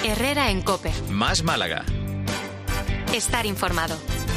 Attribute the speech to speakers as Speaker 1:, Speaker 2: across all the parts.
Speaker 1: Herrera en COPE.
Speaker 2: Más Málaga.
Speaker 1: Estar informado.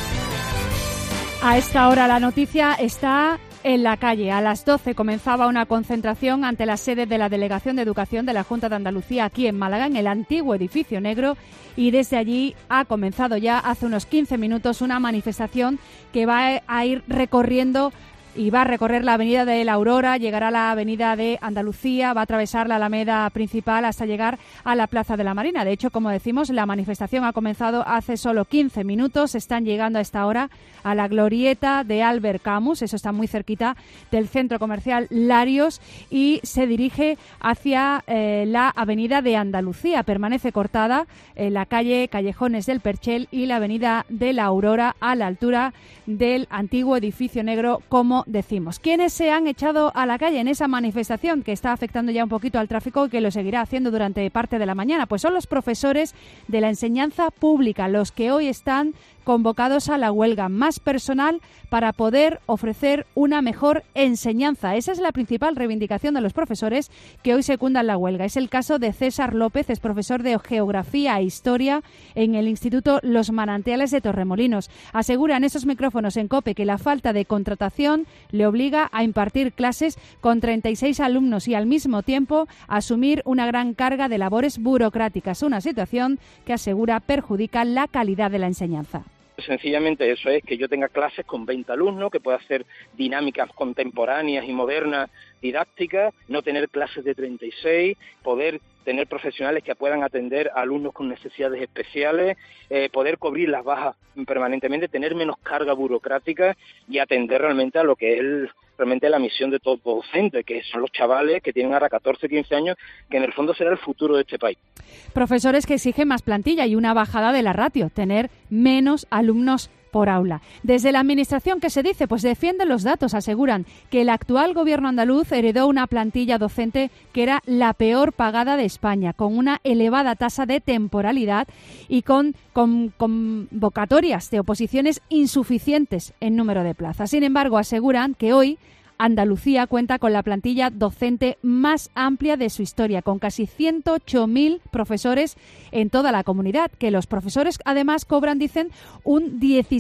Speaker 3: A esta hora la noticia está en la calle. A las 12 comenzaba una concentración ante la sede de la Delegación de Educación de la Junta de Andalucía aquí en Málaga, en el antiguo edificio negro, y desde allí ha comenzado ya hace unos 15 minutos una manifestación que va a ir recorriendo y va a recorrer la avenida de la Aurora, llegará a la avenida de Andalucía, va a atravesar la Alameda principal hasta llegar a la Plaza de la Marina. De hecho, como decimos, la manifestación ha comenzado hace solo 15 minutos. Están llegando a esta hora a la glorieta de Albert Camus, eso está muy cerquita del centro comercial Larios, y se dirige hacia la avenida de Andalucía. Permanece cortada la calle Callejones del Perchel y la avenida de la Aurora a la altura del antiguo edificio negro, como decimos. ¿Quiénes se han echado a la calle en esa manifestación que está afectando ya un poquito al tráfico y que lo seguirá haciendo durante parte de la mañana? Pues son los profesores de la enseñanza pública, los que hoy están convocados a la huelga, más personal para poder ofrecer una mejor enseñanza. Esa es la principal reivindicación de los profesores que hoy secundan la huelga. Es el caso de César López, es profesor de Geografía e Historia en el Instituto Los Manantiales de Torremolinos. Asegura en esos micrófonos en COPE que la falta de contratación le obliga a impartir clases con 36 alumnos y al mismo tiempo asumir una gran carga de labores burocráticas, una situación que asegura perjudica la calidad de la enseñanza.
Speaker 4: Sencillamente eso es, que yo tenga clases con 20 alumnos, que pueda hacer dinámicas contemporáneas y modernas, didácticas, no tener clases de 36, poder tener profesionales que puedan atender a alumnos con necesidades especiales, poder cubrir las bajas permanentemente, tener menos carga burocrática y atender realmente a lo que es realmente la misión de todo docente, que son los chavales que tienen ahora 14 o 15 años, que en el fondo será el futuro de este país.
Speaker 3: Profesores que exigen más plantilla y una bajada de la ratio, tener menos alumnos por aula. Desde la Administración, ¿qué se dice? Pues defienden los datos, aseguran que el actual gobierno andaluz heredó una plantilla docente que era la peor pagada de España, con una elevada tasa de temporalidad y con convocatorias de oposiciones insuficientes en número de plazas. Sin embargo, aseguran que hoy Andalucía cuenta con la plantilla docente más amplia de su historia, con casi 108.000 profesores en toda la comunidad, que los profesores además cobran, dicen, un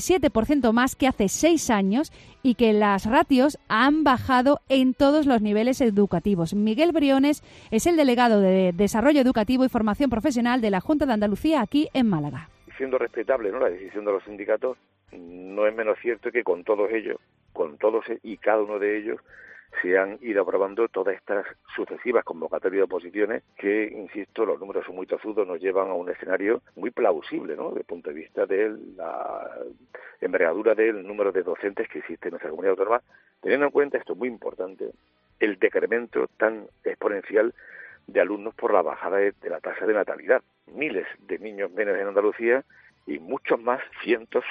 Speaker 3: 17% más que hace 6 años y que las ratios han bajado en todos los niveles educativos. Miguel Briones es el delegado de Desarrollo Educativo y Formación Profesional de la Junta de Andalucía aquí en Málaga.
Speaker 5: Siendo respetable, ¿no?, la decisión de los sindicatos, no es menos cierto que con todos ellos, con todos y cada uno de ellos, se han ido aprobando todas estas sucesivas convocatorias de oposiciones que, insisto, los números son muy tozudos, nos llevan a un escenario muy plausible, ¿no?, desde el punto de vista de la envergadura del número de docentes que existe en nuestra comunidad autónoma, teniendo en cuenta, esto es muy importante, el decremento tan exponencial de alumnos por la bajada de la tasa de natalidad. Miles de niños menos en Andalucía y muchos más, cientos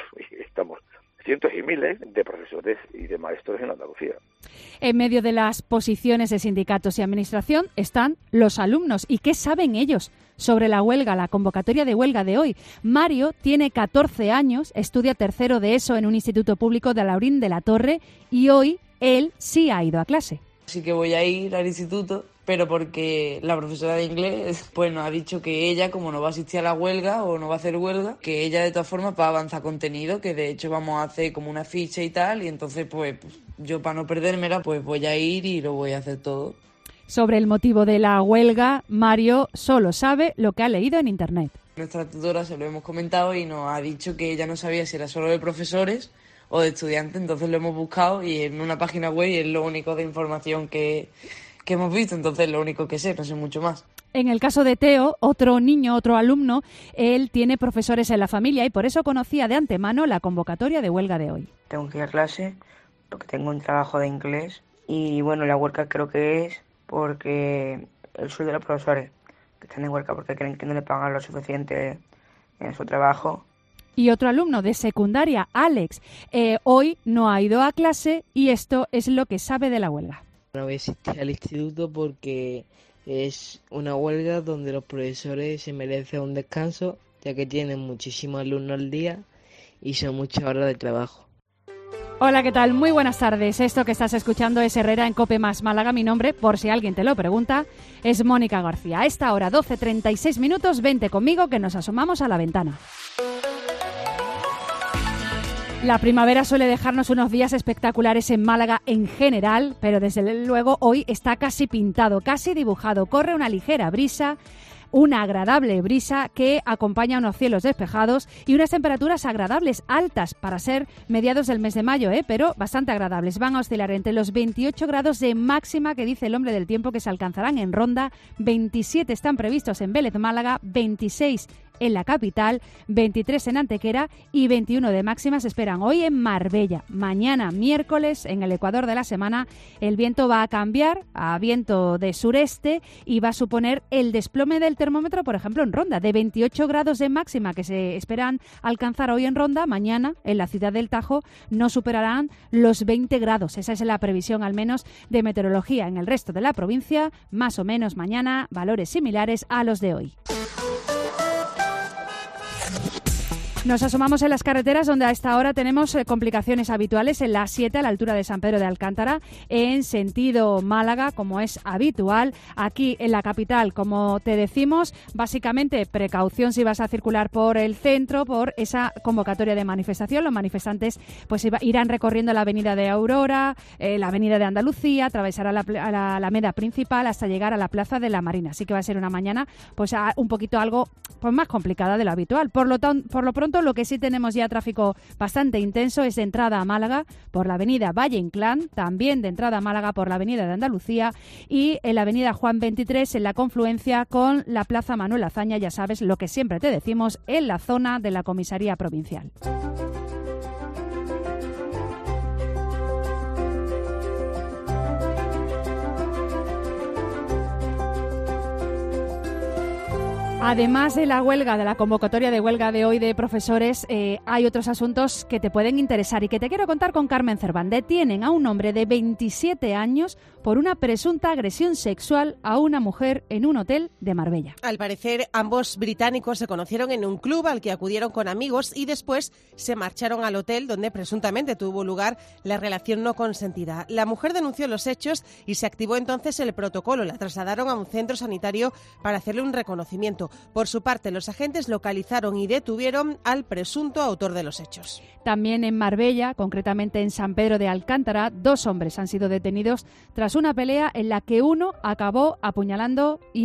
Speaker 5: y miles de profesores y de maestros en Andalucía.
Speaker 3: En medio de las posiciones de sindicatos y administración están los alumnos. ¿Y qué saben ellos sobre la huelga, la convocatoria de huelga de hoy? Mario tiene 14 años, estudia tercero de ESO en un instituto público de Alhaurín de la Torre y hoy él sí ha ido a clase.
Speaker 6: Sí que voy a ir al instituto, pero porque la profesora de inglés pues nos ha dicho que ella, como no va a asistir a la huelga o no va a hacer huelga, que ella de todas formas va a avanzar contenido, que de hecho vamos a hacer como una ficha y tal, y entonces pues yo, para no perdérmela, pues voy a ir y lo voy a hacer todo.
Speaker 3: Sobre el motivo de la huelga, Mario solo sabe lo que ha leído en internet.
Speaker 6: Nuestra tutora se lo hemos comentado y nos ha dicho que ella no sabía si era solo de profesores o de estudiantes, entonces lo hemos buscado y en una página web y es lo único de información que hemos visto, entonces lo único que sé, no sé mucho más.
Speaker 3: En el caso de Teo, otro niño, otro alumno, él tiene profesores en la familia y por eso conocía de antemano la convocatoria de huelga de hoy.
Speaker 7: Tengo que ir a clase porque tengo un trabajo de inglés y bueno, la huelga creo que es porque el sueldo de los profesores que están en huelga porque creen que no le pagan lo suficiente en su trabajo.
Speaker 3: Y otro alumno de secundaria, Alex, hoy no ha ido a clase y esto es lo que sabe de la huelga.
Speaker 8: No voy a asistir al instituto porque es una huelga donde los profesores se merecen un descanso, ya que tienen muchísimos alumnos al día y son muchas horas de trabajo.
Speaker 3: Hola, ¿qué tal? Muy buenas tardes. Esto que estás escuchando es Herrera en COPE más Málaga. Mi nombre, por si alguien te lo pregunta, es Mónica García. A esta hora, 12:36 minutos, vente conmigo que nos asomamos a la ventana. La primavera suele dejarnos unos días espectaculares en Málaga en general, pero desde luego hoy está casi pintado, casi dibujado. Corre una ligera brisa, una agradable brisa que acompaña unos cielos despejados y unas temperaturas agradables, altas para ser mediados del mes de mayo, pero bastante agradables. Van a oscilar entre los 28 grados de máxima que dice el hombre del tiempo que se alcanzarán en Ronda, 27 están previstos en Vélez Málaga, 26 en la capital, 23 en Antequera y 21 de máxima se esperan hoy en Marbella. Mañana, miércoles, en el ecuador de la semana, el viento va a cambiar a viento de sureste y va a suponer el desplome del termómetro, por ejemplo, en Ronda, de 28 grados de máxima que se esperan alcanzar hoy en Ronda, mañana en la ciudad del Tajo no superarán los 20 grados. Esa es la previsión, al menos, de meteorología. En el resto de la provincia, más o menos mañana, valores similares a los de hoy. Nos asomamos en las carreteras donde a esta hora tenemos complicaciones habituales en la A7 a la altura de San Pedro de Alcántara en sentido Málaga, como es habitual. Aquí en la capital, como te decimos, básicamente precaución si vas a circular por el centro por esa convocatoria de manifestación. Los manifestantes pues irán recorriendo la avenida de Aurora, la avenida de Andalucía, atravesarán la Alameda principal hasta llegar a la Plaza de la Marina. Así que va a ser una mañana pues un poquito algo pues más complicada de lo habitual. Por lo pronto, lo que sí tenemos ya tráfico bastante intenso es de entrada a Málaga por la avenida Valle Inclán, también de entrada a Málaga por la avenida de Andalucía y en la avenida Juan 23 en la confluencia con la Plaza Manuel Azaña, ya sabes lo que siempre te decimos, en la zona de la comisaría provincial. Además de la huelga, de la convocatoria de huelga de hoy de profesores, hay otros asuntos que te pueden interesar y que te quiero contar con Carmen Cerván. Detienen a un hombre de 27 años por una presunta agresión sexual a una mujer en un hotel de Marbella.
Speaker 2: Al parecer, ambos británicos se conocieron en un club al que acudieron con amigos y después se marcharon al hotel donde presuntamente tuvo lugar la relación no consentida. La mujer denunció los hechos y se activó entonces el protocolo. La trasladaron a un centro sanitario para hacerle un reconocimiento. Por su parte, los agentes localizaron y detuvieron al presunto autor de los hechos.
Speaker 3: También en Marbella, concretamente en San Pedro de Alcántara, 2 hombres han sido detenidos tras una pelea en la que uno acabó apuñalado y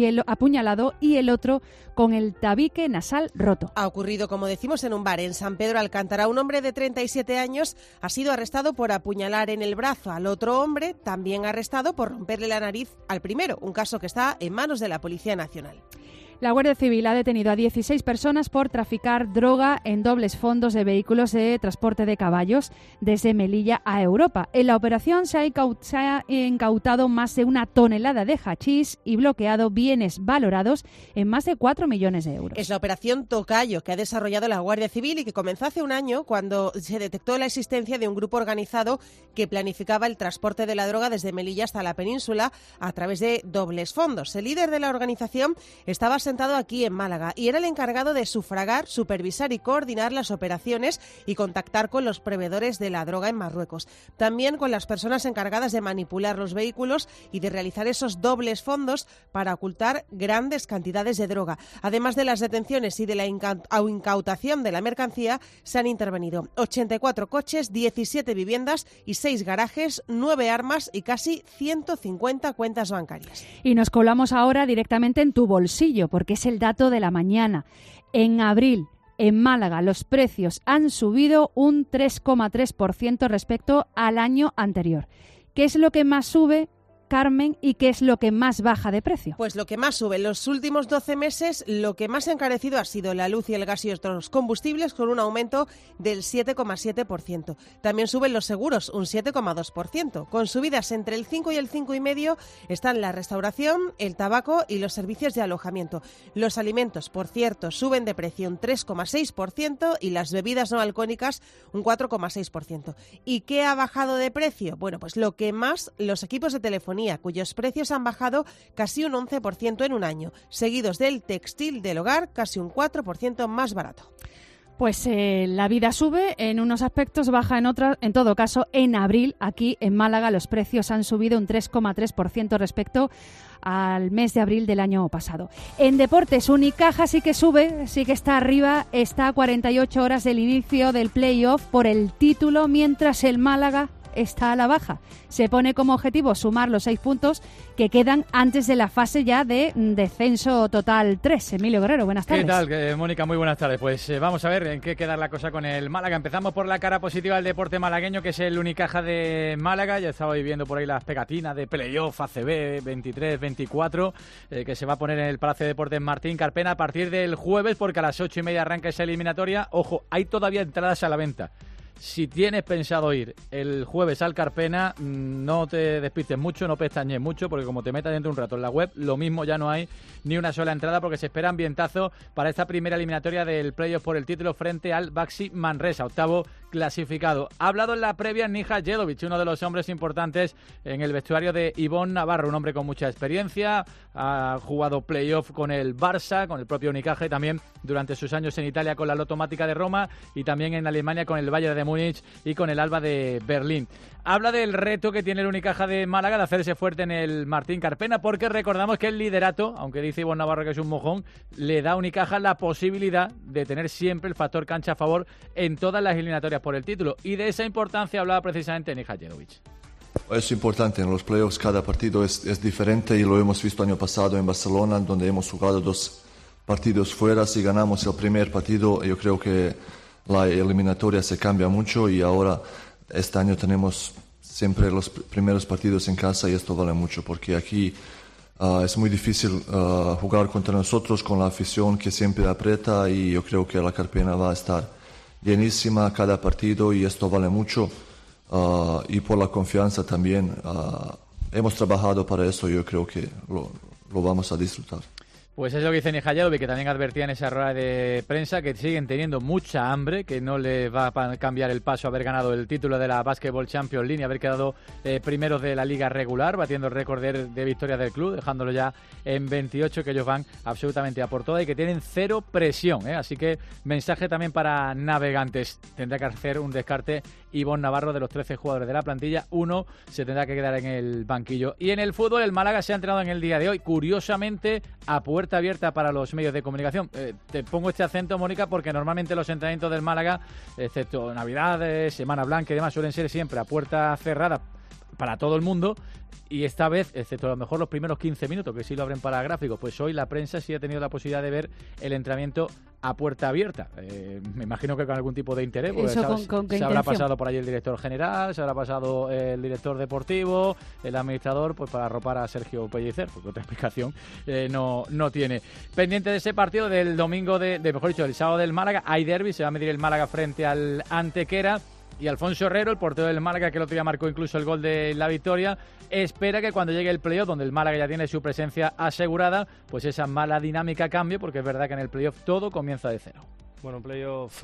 Speaker 3: el otro con el tabique nasal roto.
Speaker 2: Ha ocurrido, como decimos, en un bar en San Pedro de Alcántara. Un hombre de 37 años ha sido arrestado por apuñalar en el brazo al otro hombre, también arrestado por romperle la nariz al primero, un caso que está en manos de la Policía Nacional.
Speaker 3: La Guardia Civil ha detenido a 16 personas por traficar droga en dobles fondos de vehículos de transporte de caballos desde Melilla a Europa. En la operación se ha incautado más de 1 tonelada de hachís y bloqueado bienes valorados en más de 4 millones de euros.
Speaker 2: Es la operación Tocayo que ha desarrollado la Guardia Civil y que comenzó hace un año cuando se detectó la existencia de un grupo organizado que planificaba el transporte de la droga desde Melilla hasta la península a través de dobles fondos. El líder de la organización estaba sentado aquí en Málaga y era el encargado de sufragar, supervisar y coordinar las operaciones y contactar con los proveedores de la droga en Marruecos. También con las personas encargadas de manipular los vehículos y de realizar esos dobles fondos para ocultar grandes cantidades de droga. Además de las detenciones y de la incautación de la mercancía, se han intervenido 84 coches, 17 viviendas y 6 garajes, 9 armas y casi 150 cuentas bancarias.
Speaker 3: Y nos colamos ahora directamente en tu bolsillo, porque es el dato de la mañana. En abril, en Málaga, los precios han subido un 3,3% respecto al año anterior. ¿Qué es lo que más sube, Carmen, y qué es lo que más baja de precio?
Speaker 2: Pues lo que más sube en los últimos 12 meses, lo que más ha encarecido ha sido la luz y el gas y otros combustibles, con un aumento del 7,7%. También suben los seguros, un 7,2%. Con subidas entre el 5 y el 5,5% están la restauración, el tabaco y los servicios de alojamiento. Los alimentos, por cierto, suben de precio un 3,6% y las bebidas no alcohólicas un 4,6%. ¿Y qué ha bajado de precio? Bueno, pues lo que más, los equipos de telefonía, cuyos precios han bajado casi un 11% en un año, seguidos del textil del hogar, casi un 4% más barato.
Speaker 3: Pues la vida sube en unos aspectos, baja en otros. En todo caso, en abril, aquí en Málaga, los precios han subido un 3,3% respecto al mes de abril del año pasado. En deportes, Unicaja sí que sube, sí que está arriba, está a 48 horas del inicio del play-off por el título, mientras el Málaga está a la baja. Se pone como objetivo sumar los 6 puntos que quedan antes de la fase ya de descenso total 3. Emilio Guerrero, buenas tardes.
Speaker 9: ¿Qué tal, Mónica? Muy buenas tardes. Pues vamos a ver en qué queda la cosa con el Málaga. Empezamos por la cara positiva del deporte malagueño, que es el Unicaja de Málaga. Ya estaba viendo por ahí las pegatinas de playoff ACB 23-24 que se va a poner en el Palacio de Deportes Martín Carpena a partir del jueves, porque a las 8:30 arranca esa eliminatoria. Ojo, hay todavía entradas a la venta. Si tienes pensado ir el jueves al Carpena, no te despistes mucho, no pestañes mucho, porque como te metas dentro de un rato en la web, lo mismo, ya no hay ni una sola entrada, porque se espera ambientazo para esta primera eliminatoria del playoff por el título frente al Baxi Manresa, octavo clasificado. Ha hablado en la previa Nija Jedovic, uno de los hombres importantes en el vestuario de Ivonne Navarro, un hombre con mucha experiencia, ha jugado playoff con el Barça, con el propio Unicaja, y también durante sus años en Italia con la Lotomática de Roma, y también en Alemania con el Bayern de Múnich y con el Alba de Berlín. Habla del reto que tiene el Unicaja de Málaga de hacerse fuerte en el Martín Carpena, porque recordamos que el liderato, aunque dice Ivonne Navarro que es un mojón, le da a Unicaja la posibilidad de tener siempre el factor cancha a favor en todas las eliminatorias por el título, y de esa importancia hablaba precisamente Nija Jedovic.
Speaker 10: Es importante, en los playoffs cada partido es diferente, y lo hemos visto año pasado en Barcelona, donde hemos jugado 2 partidos fuera. Si ganamos el primer partido, yo creo que la eliminatoria se cambia mucho, y ahora este año tenemos siempre los primeros partidos en casa, y esto vale mucho, porque aquí es muy difícil jugar contra nosotros con la afición que siempre aprieta, y yo creo que la Carpena va a estar llenísima cada partido, y esto vale mucho, y por la confianza también. Hemos trabajado para eso, y yo creo que lo vamos a disfrutar.
Speaker 9: Pues es lo que dice Nija Jedovic, que también advertía en esa rueda de prensa que siguen teniendo mucha hambre, que no les va a cambiar el paso haber ganado el título de la Basketball Champions League y haber quedado primeros de la liga regular, batiendo el récord de victorias del club, dejándolo ya en 28, que ellos van absolutamente a por todas y que tienen cero presión, ¿eh? Así que mensaje también para navegantes. Tendrá que hacer un descarte Ivonne Navarro de los 13 jugadores de la plantilla. Uno se tendrá que quedar en el banquillo. Y en el fútbol, el Málaga se ha entrenado en el día de hoy, curiosamente, a puerta abierta para los medios de comunicación. Te pongo este acento, Mónica, porque normalmente los entrenamientos del Málaga, excepto Navidades, Semana Blanca y demás, suelen ser siempre a puerta cerrada para todo el mundo, y esta vez, excepto a lo mejor los primeros 15 minutos, que sí lo abren para gráficos, pues hoy la prensa sí ha tenido la posibilidad de ver el entrenamiento a puerta abierta. Me imagino que con algún tipo de interés, porque se habrá pasado por ahí el director general, se habrá pasado el director deportivo, el administrador, pues para arropar a Sergio Pellicer, porque otra explicación no tiene. Pendiente de ese partido del domingo, mejor dicho, del sábado del Málaga, hay derbi, se va a medir el Málaga frente al Antequera. Y Alfonso Herrero, el portero del Málaga, que el otro día marcó incluso el gol de la victoria, espera que cuando llegue el playoff, donde el Málaga ya tiene su presencia asegurada, pues esa mala dinámica cambie, porque es verdad que en el playoff todo comienza de cero.
Speaker 11: Bueno, playoff,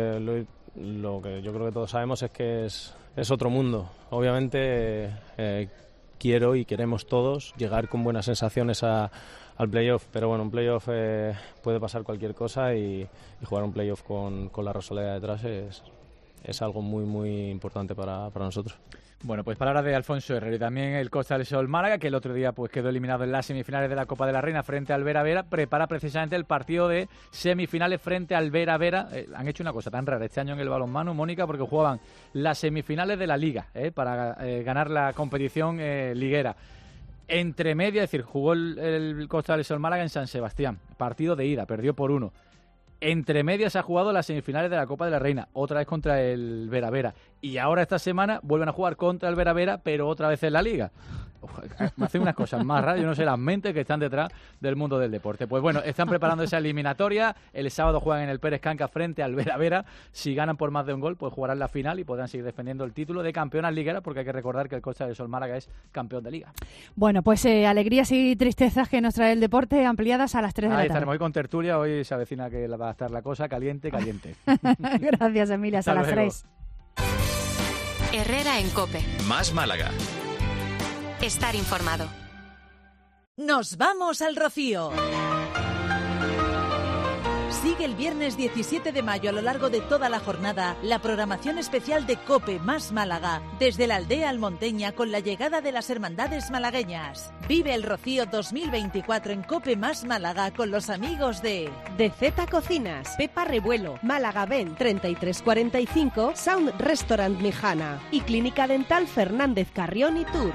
Speaker 11: lo que yo creo que todos sabemos es que es otro mundo. Obviamente quiero y queremos todos llegar con buenas sensaciones al playoff, pero bueno, un playoff puede pasar cualquier cosa, y jugar un playoff con la Rosaleda detrás es algo muy muy importante para nosotros.
Speaker 9: Bueno, pues palabras de Alfonso Herrero, y también el Costa del Sol Málaga, que el otro día pues quedó eliminado en las semifinales de la Copa de la Reina frente al Vera Vera, prepara precisamente el partido de semifinales frente al Vera Vera. Han hecho una cosa tan rara este año en el balonmano, Mónica, porque jugaban las semifinales de la Liga para ganar la competición liguera. Entre media, es decir, jugó el Costa del Sol Málaga en San Sebastián, partido de ida, perdió por 1. Entre medias ha jugado las semifinales de la Copa de la Reina, otra vez contra el Vera Vera. Y ahora esta semana vuelven a jugar contra el Vera Vera, pero otra vez en la Liga. Me hacen unas cosas más raras, yo no sé las mentes que están detrás del mundo del deporte. Pues bueno, están preparando esa eliminatoria. El sábado juegan en el Pérez Canca frente al Vera Vera. Si ganan por más de un gol, pues jugarán la final y podrán seguir defendiendo el título de campeonas ligueras, porque hay que recordar que el Costa del Sol Málaga es campeón de Liga. Bueno, pues alegrías y tristezas que nos trae el deporte, ampliadas a las 3 de la tarde. Estaremos hoy con tertulia, hoy se avecina que va a estar la cosa caliente.
Speaker 3: Gracias, Emilia, hasta las 3.
Speaker 1: Herrera en COPE.
Speaker 12: Más Málaga.
Speaker 1: Estar informado.
Speaker 13: Nos vamos al Rocío.
Speaker 12: Sigue el viernes 17 de mayo a lo largo de toda la jornada la programación especial de COPE más Málaga, desde la aldea almonteña con la llegada de las hermandades malagueñas. Vive el Rocío 2024 en COPE más Málaga con los amigos de
Speaker 2: Z Cocinas, Pepa Revuelo, Málaga Ben 3345, Sound Restaurant Mijana y Clínica Dental Fernández Carrión y Tour.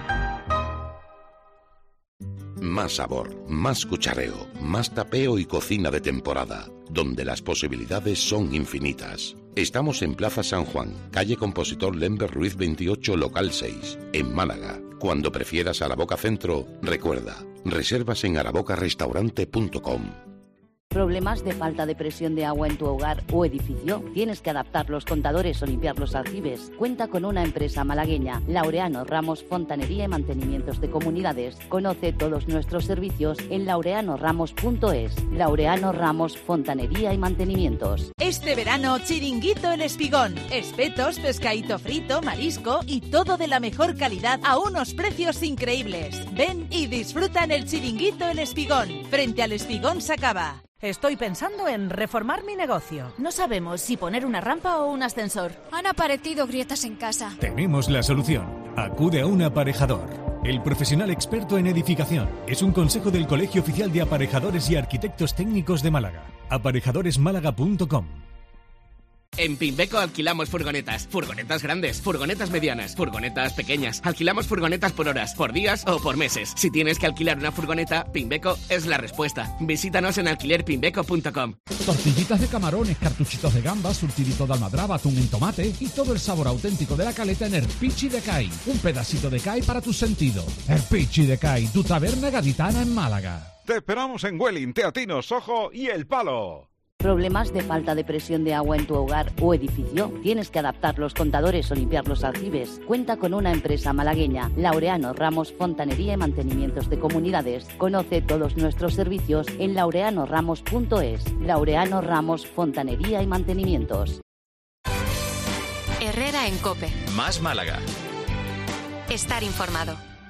Speaker 13: Más sabor, más cuchareo, más tapeo y cocina de temporada, donde las posibilidades son infinitas. Estamos en Plaza San Juan, calle Compositor Lember Ruiz 28, local 6, en Málaga. Cuando prefieras Araboca Centro, recuerda, reservas en arabocarestaurante.com.
Speaker 14: ¿Problemas de falta de presión de agua en tu hogar o edificio? ¿Tienes que adaptar los contadores o limpiar los aljibes? Cuenta con una empresa malagueña, Laureano Ramos Fontanería y Mantenimientos de Comunidades. Conoce todos nuestros servicios en laureanoramos.es. Laureano Ramos Fontanería y Mantenimientos.
Speaker 12: Este verano, Chiringuito El Espigón. Espetos, pescadito frito, marisco y todo de la mejor calidad a unos precios increíbles. Ven y disfruta en el Chiringuito El Espigón, frente al Espigón Sacaba.
Speaker 15: Estoy pensando en reformar mi negocio. No sabemos si poner una rampa o un ascensor.
Speaker 16: Han aparecido grietas en casa.
Speaker 17: Tenemos la solución. Acude a un aparejador. El profesional experto en edificación. Es un consejo del Colegio Oficial de Aparejadores y Arquitectos Técnicos de Málaga. Aparejadoresmálaga.com.
Speaker 18: En Pimbeco alquilamos furgonetas grandes, furgonetas medianas, furgonetas pequeñas. Alquilamos furgonetas por horas, por días o por meses. Si tienes que alquilar una furgoneta, Pimbeco es la respuesta. Visítanos en alquilerpimbeco.com.
Speaker 19: Tortillitas de camarones, cartuchitos de gambas, surtidito de almadraba, atún en tomate y todo el sabor auténtico de la caleta en Erpichi de Cai. Un pedacito de Cai para tus sentidos. Erpichi de Cai, tu taberna gaditana en Málaga.
Speaker 20: Te esperamos en Welling, Teatino, Sojo y El Palo.
Speaker 14: ¿Problemas de falta de presión de agua en tu hogar o edificio? ¿Tienes que adaptar los contadores o limpiar los aljibes? Cuenta con una empresa malagueña, Laureano Ramos Fontanería y Mantenimientos de Comunidades. Conoce todos nuestros servicios en laureanoramos.es. Laureano Ramos Fontanería y Mantenimientos.
Speaker 1: Herrera en COPE.
Speaker 21: Más Málaga.
Speaker 1: Estar informado.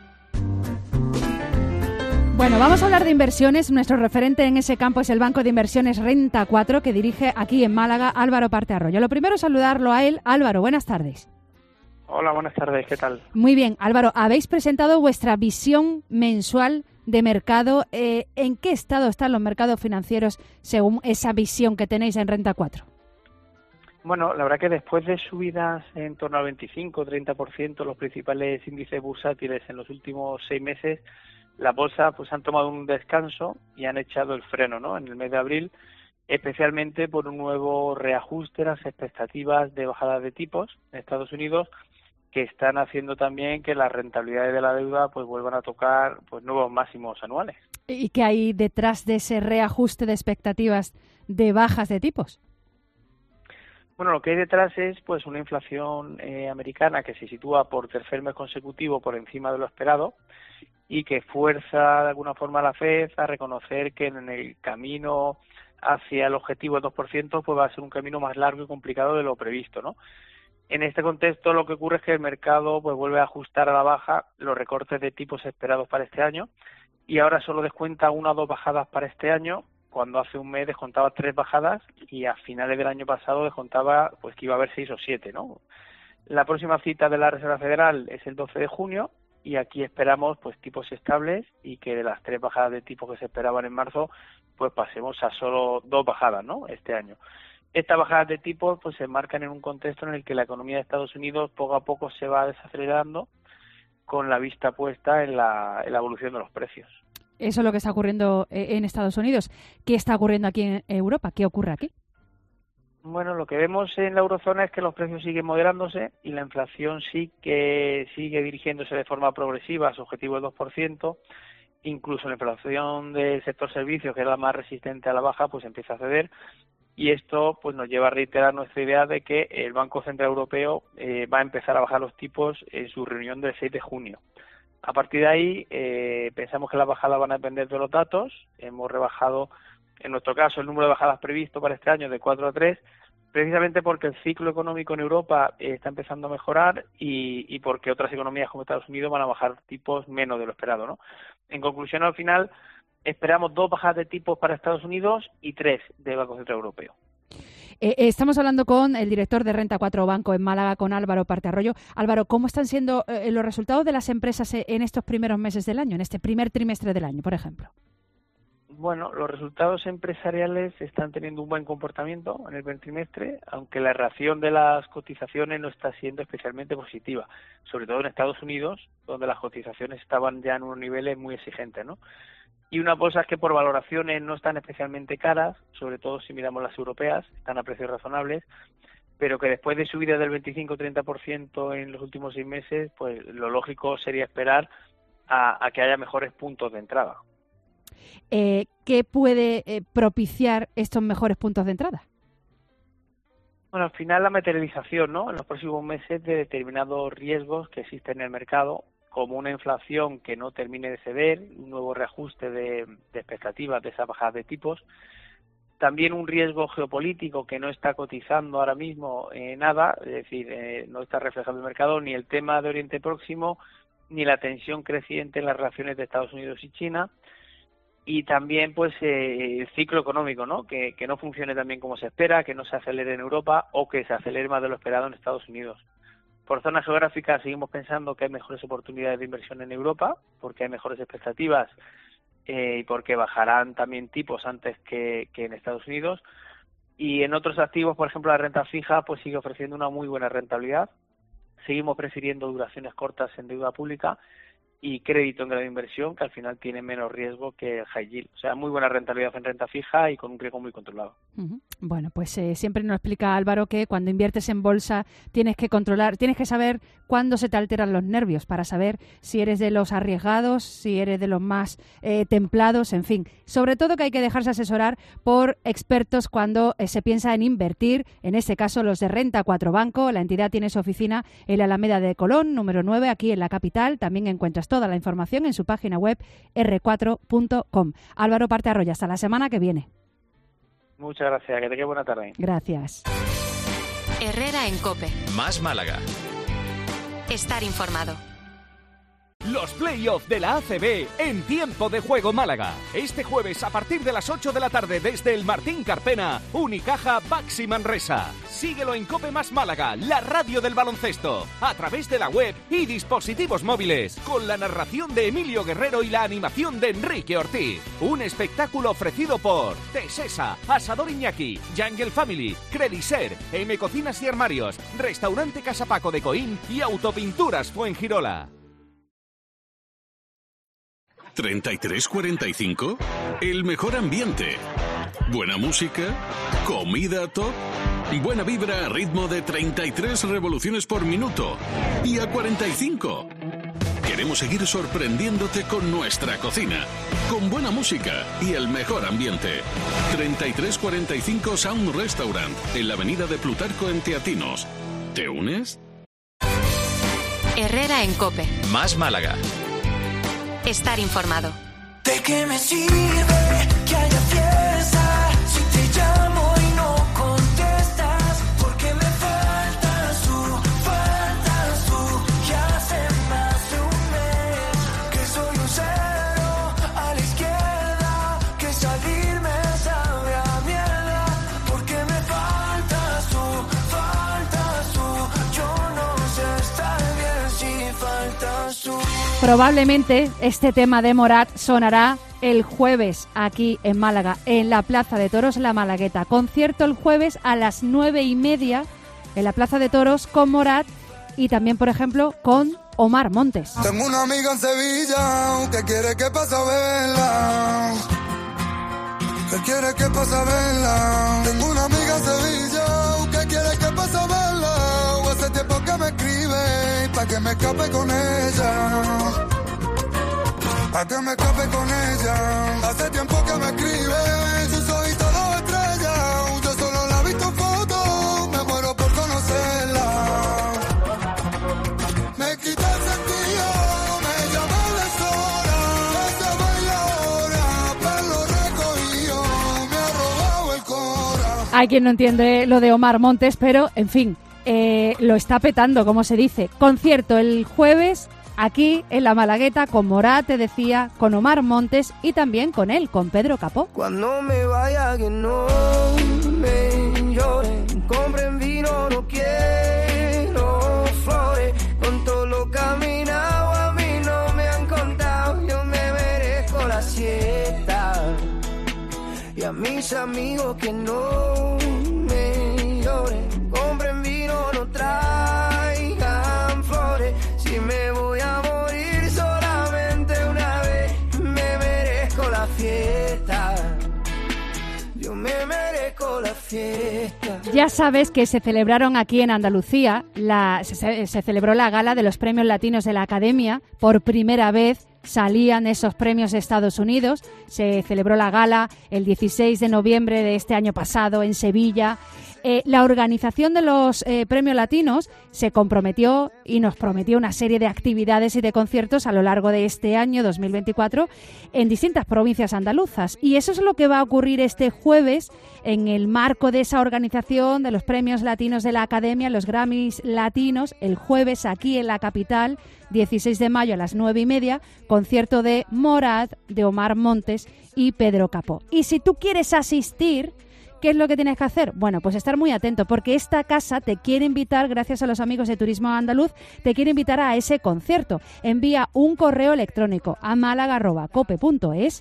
Speaker 3: Bueno, vamos a hablar de inversiones. Nuestro referente en ese campo es el Banco de Inversiones Renta 4, que dirige aquí en Málaga Álvaro Parte Arroyo. Lo primero es saludarlo a él. Álvaro, buenas tardes.
Speaker 22: Hola, buenas tardes. ¿Qué tal?
Speaker 3: Muy bien. Álvaro, habéis presentado vuestra visión mensual de mercado. ¿En qué estado están los mercados financieros según esa visión que tenéis en Renta 4?
Speaker 22: Bueno, la verdad que después de subidas en torno al 25-30%, los principales índices bursátiles en los últimos 6 meses, las bolsas pues han tomado un descanso y han echado el freno, ¿no? En el mes de abril, especialmente por un nuevo reajuste de las expectativas de bajada de tipos en Estados Unidos, que están haciendo también que las rentabilidades de la deuda pues vuelvan a tocar pues nuevos máximos anuales.
Speaker 3: ¿Y qué hay detrás de ese reajuste de expectativas de bajas de tipos?
Speaker 22: Bueno, lo que hay detrás es pues una inflación americana que se sitúa por tercer mes consecutivo por encima de lo esperado y que fuerza de alguna forma a la FED a reconocer que en el camino hacia el objetivo del 2% pues va a ser un camino más largo y complicado de lo previsto, ¿no? En este contexto lo que ocurre es que el mercado pues vuelve a ajustar a la baja los recortes de tipos esperados para este año y ahora solo descuenta 1 o 2 bajadas para este año, cuando hace un mes descontaba 3 bajadas y a finales del año pasado descontaba pues que iba a haber 6 o 7, ¿no? La próxima cita de la Reserva Federal es el 12 de junio y aquí esperamos pues tipos estables y que de las 3 bajadas de tipos que se esperaban en marzo pues pasemos a solo 2 bajadas, ¿no? Este año. Estas bajadas de tipos pues se enmarcan en un contexto en el que la economía de Estados Unidos poco a poco se va desacelerando con la vista puesta en la evolución de los precios.
Speaker 3: Eso es lo que está ocurriendo en Estados Unidos. ¿Qué está ocurriendo aquí en Europa? ¿Qué ocurre aquí?
Speaker 22: Bueno, lo que vemos en la eurozona es que los precios siguen moderándose y la inflación sí que sigue dirigiéndose de forma progresiva a su objetivo del 2%. Incluso la inflación del sector servicios, que es la más resistente a la baja, pues empieza a ceder. Y esto pues nos lleva a reiterar nuestra idea de que el Banco Central Europeo va a empezar a bajar los tipos en su reunión del 6 de junio. A partir de ahí, pensamos que las bajadas van a depender de los datos. Hemos rebajado, en nuestro caso, el número de bajadas previsto para este año de 4 a 3, precisamente porque el ciclo económico en Europa está empezando a mejorar y porque otras economías como Estados Unidos van a bajar tipos menos de lo esperado, ¿no? En conclusión, al final, esperamos 2 bajadas de tipos para Estados Unidos y 3 de Banco Central Europeo.
Speaker 3: Estamos hablando con el director de Renta 4 Banco en Málaga, con Álvaro Partearroyo. Álvaro, ¿cómo están siendo los resultados de las empresas en estos primeros meses del año, en este primer trimestre del año, por ejemplo?
Speaker 22: Bueno, los resultados empresariales están teniendo un buen comportamiento en el primer trimestre, aunque la reacción de las cotizaciones no está siendo especialmente positiva, sobre todo en Estados Unidos, donde las cotizaciones estaban ya en unos niveles muy exigentes, ¿no? Y unas bolsas que por valoraciones no están especialmente caras, sobre todo si miramos las europeas, están a precios razonables, pero que después de subidas del 25-30% en los últimos 6 meses, pues lo lógico sería esperar a que haya mejores puntos de entrada.
Speaker 3: ¿Qué puede propiciar estos mejores puntos de entrada?
Speaker 22: Bueno, al final la materialización, ¿no?, en los próximos meses de determinados riesgos que existen en el mercado, como una inflación que no termine de ceder, un nuevo reajuste de expectativas de esa bajada de tipos, también un riesgo geopolítico que no está cotizando ahora mismo nada, es decir, no está reflejado en el mercado ni el tema de Oriente Próximo, ni la tensión creciente en las relaciones de Estados Unidos y China, y también pues el ciclo económico, ¿no?, que no funcione tan bien como se espera, que no se acelere en Europa o que se acelere más de lo esperado en Estados Unidos. Por zonas geográficas seguimos pensando que hay mejores oportunidades de inversión en Europa, porque hay mejores expectativas y porque bajarán también tipos antes que en Estados Unidos. Y en otros activos, por ejemplo, la renta fija pues sigue ofreciendo una muy buena rentabilidad. Seguimos prefiriendo duraciones cortas en deuda pública y crédito en grado de inversión, que al final tiene menos riesgo que el high yield. O sea, muy buena rentabilidad en renta fija y con un riesgo muy controlado.
Speaker 3: Uh-huh. Bueno, pues siempre nos explica Álvaro que cuando inviertes en bolsa tienes que controlar, tienes que saber cuándo se te alteran los nervios para saber si eres de los arriesgados, si eres de los más templados, en fin. Sobre todo que hay que dejarse asesorar por expertos cuando se piensa en invertir, en este caso los de Renta 4 Banco. La entidad tiene su oficina en la Alameda de Colón, número 9, aquí en la capital. También encuentras toda la información en su página web r4.com. Álvaro Partearroyo, hasta la semana que viene.
Speaker 22: Muchas gracias, que tengas buena tarde.
Speaker 3: Gracias.
Speaker 1: Herrera en COPE.
Speaker 4: Más Málaga.
Speaker 1: Estar informado.
Speaker 21: Los playoffs de la ACB en Tiempo de Juego Málaga. Este jueves a partir de las 8 de la tarde desde el Martín Carpena, Unicaja Baxi Manresa. Síguelo en COPE Más Málaga, la radio del baloncesto, a través de la web y dispositivos móviles, con la narración de Emilio Guerrero y la animación de Enrique Ortiz. Un espectáculo ofrecido por Tesesa, Asador Iñaki, Jungle Family, Crediser, M Cocinas y Armarios, Restaurante Casapaco de Coín y Autopinturas Fuengirola.
Speaker 23: 33-45, el mejor ambiente, buena música, comida top, buena vibra a ritmo de 33 revoluciones por minuto y a 45. Queremos seguir sorprendiéndote con nuestra cocina, con buena música y el mejor ambiente. 33-45 Sound Restaurant, en la avenida de Plutarco en Teatinos. ¿Te unes?
Speaker 1: Herrera en COPE.
Speaker 4: Más Málaga.
Speaker 1: Estar informado.
Speaker 24: ¿De qué me sirve que haya fiesta si te llamo y no contestas? Porque me faltas tú, ya hace más de un mes que soy un cero a la izquierda, que salirme sabe a mierda. Porque me faltas tú, yo no sé estar bien si faltas tú.
Speaker 3: Probablemente este tema de Morat sonará el jueves aquí en Málaga, en la Plaza de Toros La Malagueta. Concierto el jueves a las 9:30 en la Plaza de Toros con Morat y también, por ejemplo, con Omar Montes.
Speaker 25: Tengo una amiga en Sevilla que quiere que pase a verla. Que quiere que pase a verla. Tengo una amiga en Sevilla que quiere que pase a verla. Hace tiempo que me escribe pa' que me escape con ella. Pa' que me escape con ella. Hace tiempo que me escribe, sus ojitos dos estrellas. Yo solo la he visto en fotos, me muero por conocerla. Me quita el sentido, me llama a la zona. Esa bailadora, pelo recogido, me ha robado el corazón.
Speaker 3: Hay quien no entiende lo de Omar Montes, pero, en fin, lo está petando, como se dice. Concierto el jueves aquí en la Malagueta con Morat, te decía, con Omar Montes y también con él, con Pedro Capó.
Speaker 24: Cuando me vaya que no me lloren, compren vino, no quiero flores, con todo lo caminado a mí no me han contado, yo me merezco la siesta, y a mis amigos que no me lloren, compren vino, no traigan flores, si me voy a morir solamente una vez, me merezco la fiesta. Yo me merezco la fiesta.
Speaker 3: Ya sabes que se celebraron aquí en Andalucía, se celebró la gala de los premios latinos de la Academia. Por primera vez salían esos premios de Estados Unidos. Se celebró la gala el 16 de noviembre de este año pasado en Sevilla. La organización de los premios latinos se comprometió y nos prometió una serie de actividades y de conciertos a lo largo de este año 2024 en distintas provincias andaluzas. Y eso es lo que va a ocurrir este jueves en el marco de esa organización de los premios latinos de la Academia, los Grammys latinos, el jueves aquí en la capital, 16 de mayo a las 9:30, concierto de Morat, de Omar Montes y Pedro Capó. Y si tú quieres asistir, ¿qué es lo que tienes que hacer? Bueno, pues estar muy atento, porque esta casa te quiere invitar, gracias a los amigos de Turismo Andaluz, te quiere invitar a ese concierto. Envía un correo electrónico a málaga@cope.es,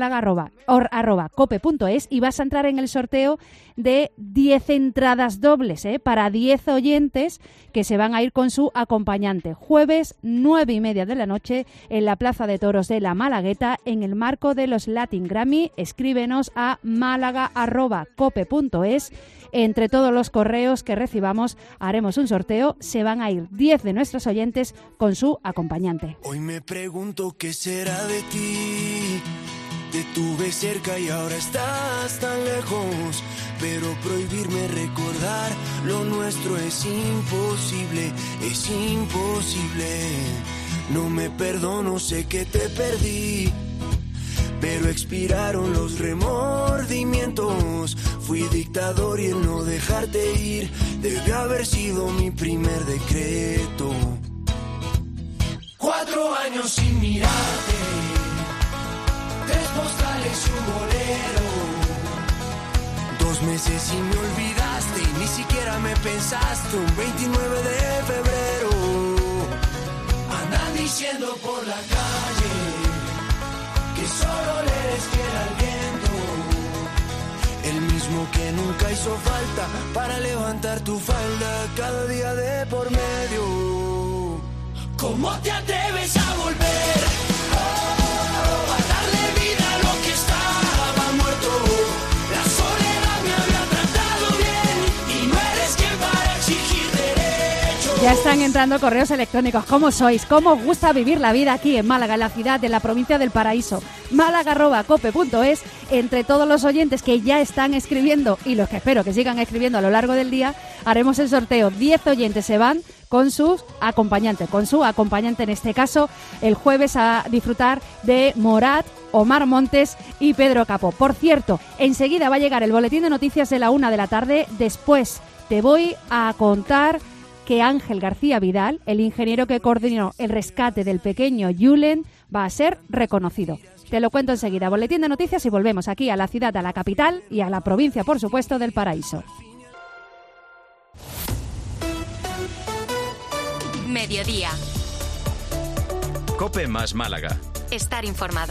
Speaker 3: málaga@cope.es, y vas a entrar en el sorteo de 10 entradas dobles, para 10 oyentes que se van a ir con su acompañante. Jueves, 9:30 de la noche, en la Plaza de Toros de la Malagueta, en el marco de los Latin Grammy. Escríbenos a málaga@cope.es. Entre todos los correos que recibamos haremos un sorteo. Se van a ir 10 de nuestros oyentes con su acompañante.
Speaker 24: Hoy me pregunto qué será de ti. Te tuve cerca y ahora estás tan lejos, pero prohibirme recordar lo nuestro es imposible, es imposible. No me perdono, sé que te perdí, pero expiraron los remordimientos. Fui dictador y el no dejarte ir debió haber sido mi primer decreto. 4 años sin mirarte, 3 postales y un bolero, 2 meses y me olvidaste y ni siquiera me pensaste. Un 29 de febrero andan diciendo por la calle que solo le eres fiel al viento, el mismo que nunca hizo falta para levantar tu falda cada día de por medio. ¿Cómo te atreves a volver? A darle vida a lo que estaba muerto. La soledad me había tratado bien y no eres quien para exigir derechos.
Speaker 3: Ya están entrando correos electrónicos. ¿Cómo sois? ¿Cómo os gusta vivir la vida aquí en Málaga, en la ciudad, de la provincia del Paraíso? málaga@cope.es. Entre todos los oyentes que ya están escribiendo y los que espero que sigan escribiendo a lo largo del día, haremos el sorteo. 10 oyentes se van con sus acompañantes, con su acompañante en este caso, el jueves a disfrutar de Morat, Omar Montes y Pedro Capó. Por cierto, enseguida va a llegar el boletín de noticias de la 1 de la tarde. Después te voy a contar que Ángel García Vidal, el ingeniero que coordinó el rescate del pequeño Julen, va a ser reconocido. Te lo cuento enseguida. Boletín de noticias y volvemos aquí a la ciudad, a la capital y a la provincia, por supuesto, del Paraíso.
Speaker 1: Mediodía.
Speaker 4: COPE más Málaga.
Speaker 1: Estar informado.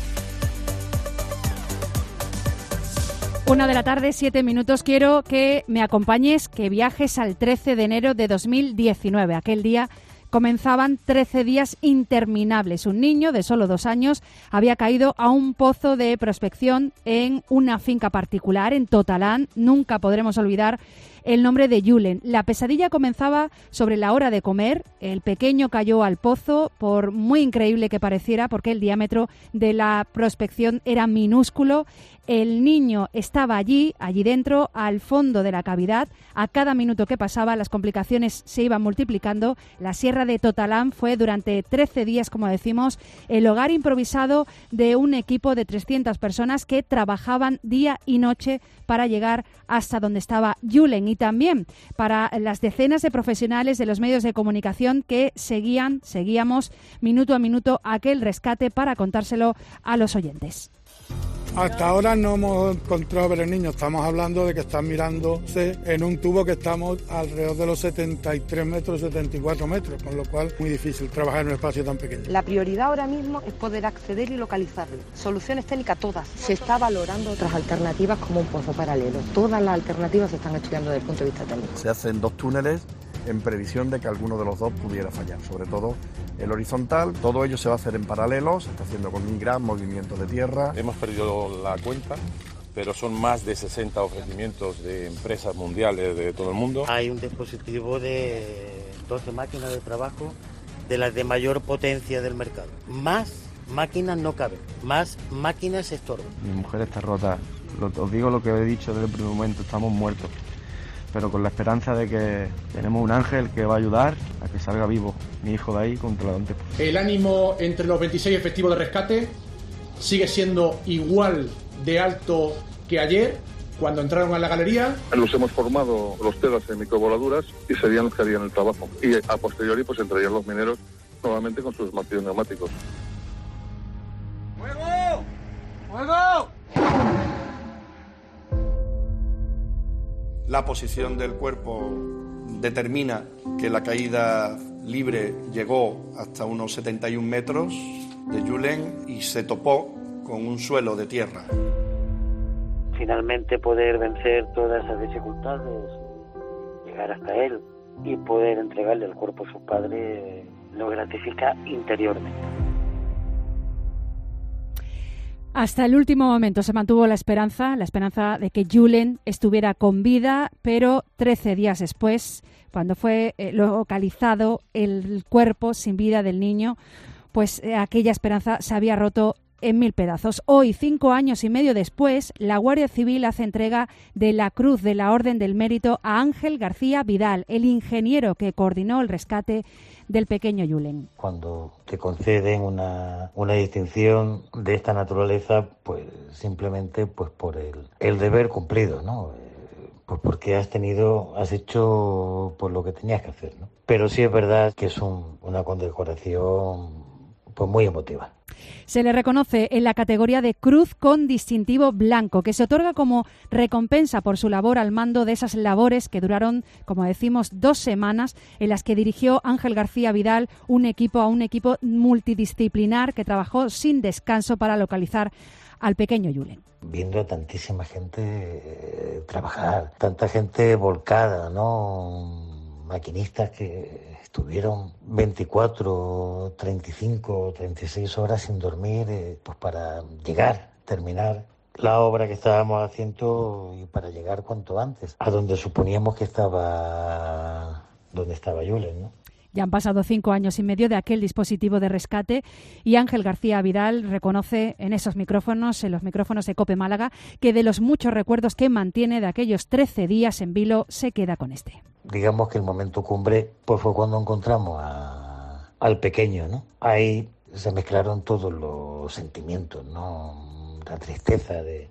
Speaker 3: 1 de la tarde, 7 minutos. Quiero que me acompañes, que viajes al 13 de enero de 2019. Aquel día comenzaban 13 días interminables. Un niño de solo 2 años había caído a un pozo de prospección en una finca particular, en Totalán. Nunca podremos olvidar el nombre de Julen. La pesadilla comenzaba sobre la hora de comer. El pequeño cayó al pozo, por muy increíble que pareciera, porque el diámetro de la prospección era minúsculo. El niño estaba allí dentro, al fondo de la cavidad. A cada minuto que pasaba, las complicaciones se iban multiplicando. La Sierra de Totalán fue durante 13 días, como decimos, el hogar improvisado de un equipo de 300 personas que trabajaban día y noche para llegar hasta donde estaba Julen. Y y también para las decenas de profesionales de los medios de comunicación que seguíamos minuto a minuto aquel rescate para contárselo a los oyentes.
Speaker 25: Hasta ahora no hemos encontrado ver el niño. Estamos hablando de que están mirándose en un tubo que estamos alrededor de los 73 metros, 74 metros, con lo cual muy difícil trabajar en un espacio tan pequeño.
Speaker 4: La prioridad ahora mismo es poder acceder y localizarlo. Soluciones técnicas todas. Se está valorando otras alternativas como un pozo paralelo. Todas las alternativas se están estudiando desde el punto de vista técnico.
Speaker 5: Se hacen 2 túneles en previsión de que alguno de los 2 pudiera fallar, sobre todo el horizontal. Todo ello se va a hacer en paralelo, se está haciendo con un gran movimiento de tierra.
Speaker 6: Hemos perdido la cuenta, pero son más de 60 ofrecimientos de empresas mundiales de todo el mundo.
Speaker 7: Hay un dispositivo de 12 máquinas de trabajo de las de mayor potencia del mercado. Más máquinas no caben, más máquinas estorban.
Speaker 8: Mi mujer está rota, os digo lo que he dicho desde el primer momento, estamos muertos. Pero con la esperanza de que tenemos un ángel que va a ayudar a que salga vivo mi hijo de ahí contra la antes.
Speaker 26: El ánimo entre los 26 efectivos de rescate sigue siendo igual de alto que ayer, cuando entraron a la galería.
Speaker 27: Los hemos formado los telas en microvoladuras y serían los que harían el trabajo. Y a posteriori pues entrarían los mineros nuevamente con sus martillos neumáticos.
Speaker 24: ¡Fuego! ¡Fuego!
Speaker 28: La posición del cuerpo determina que la caída libre llegó hasta unos 71 metros de Julen y se topó con un suelo de tierra.
Speaker 7: Finalmente poder vencer todas esas dificultades, llegar hasta él y poder entregarle el cuerpo a su padre lo gratifica interiormente.
Speaker 3: Hasta el último momento se mantuvo la esperanza de que Julen estuviera con vida, pero 13 días después, cuando fue localizado el cuerpo sin vida del niño, pues aquella esperanza se había roto en 1000 pedazos. Hoy, 5 años y medio después, la Guardia Civil hace entrega de la Cruz de la Orden del Mérito a Ángel García Vidal, el ingeniero que coordinó el rescate del pequeño Julen.
Speaker 7: Cuando te conceden una distinción de esta naturaleza, pues simplemente pues por el deber cumplido, ¿no? Pues porque has hecho por lo que tenías que hacer, ¿no? Pero sí es verdad que es una condecoración pues muy emotiva.
Speaker 3: Se le reconoce en la categoría de Cruz con distintivo blanco, que se otorga como recompensa por su labor al mando de esas labores que duraron, como decimos, 2 semanas, en las que dirigió Ángel García Vidal un equipo multidisciplinar que trabajó sin descanso para localizar al pequeño Julen.
Speaker 7: Viendo a tantísima gente trabajar, tanta gente volcada, ¿no? Maquinistas que estuvieron 24, 35, 36 horas sin dormir pues para terminar la obra que estábamos haciendo y para llegar cuanto antes a donde suponíamos que estaba Julen, ¿no?
Speaker 3: Ya han pasado 5 años y medio de aquel dispositivo de rescate y Ángel García Vidal reconoce en los micrófonos de COPE Málaga, que de los muchos recuerdos que mantiene de aquellos 13 días en vilo se queda con este.
Speaker 7: Digamos que el momento cumbre pues fue cuando encontramos al pequeño, ¿no? Ahí se mezclaron todos los sentimientos, ¿no? La tristeza de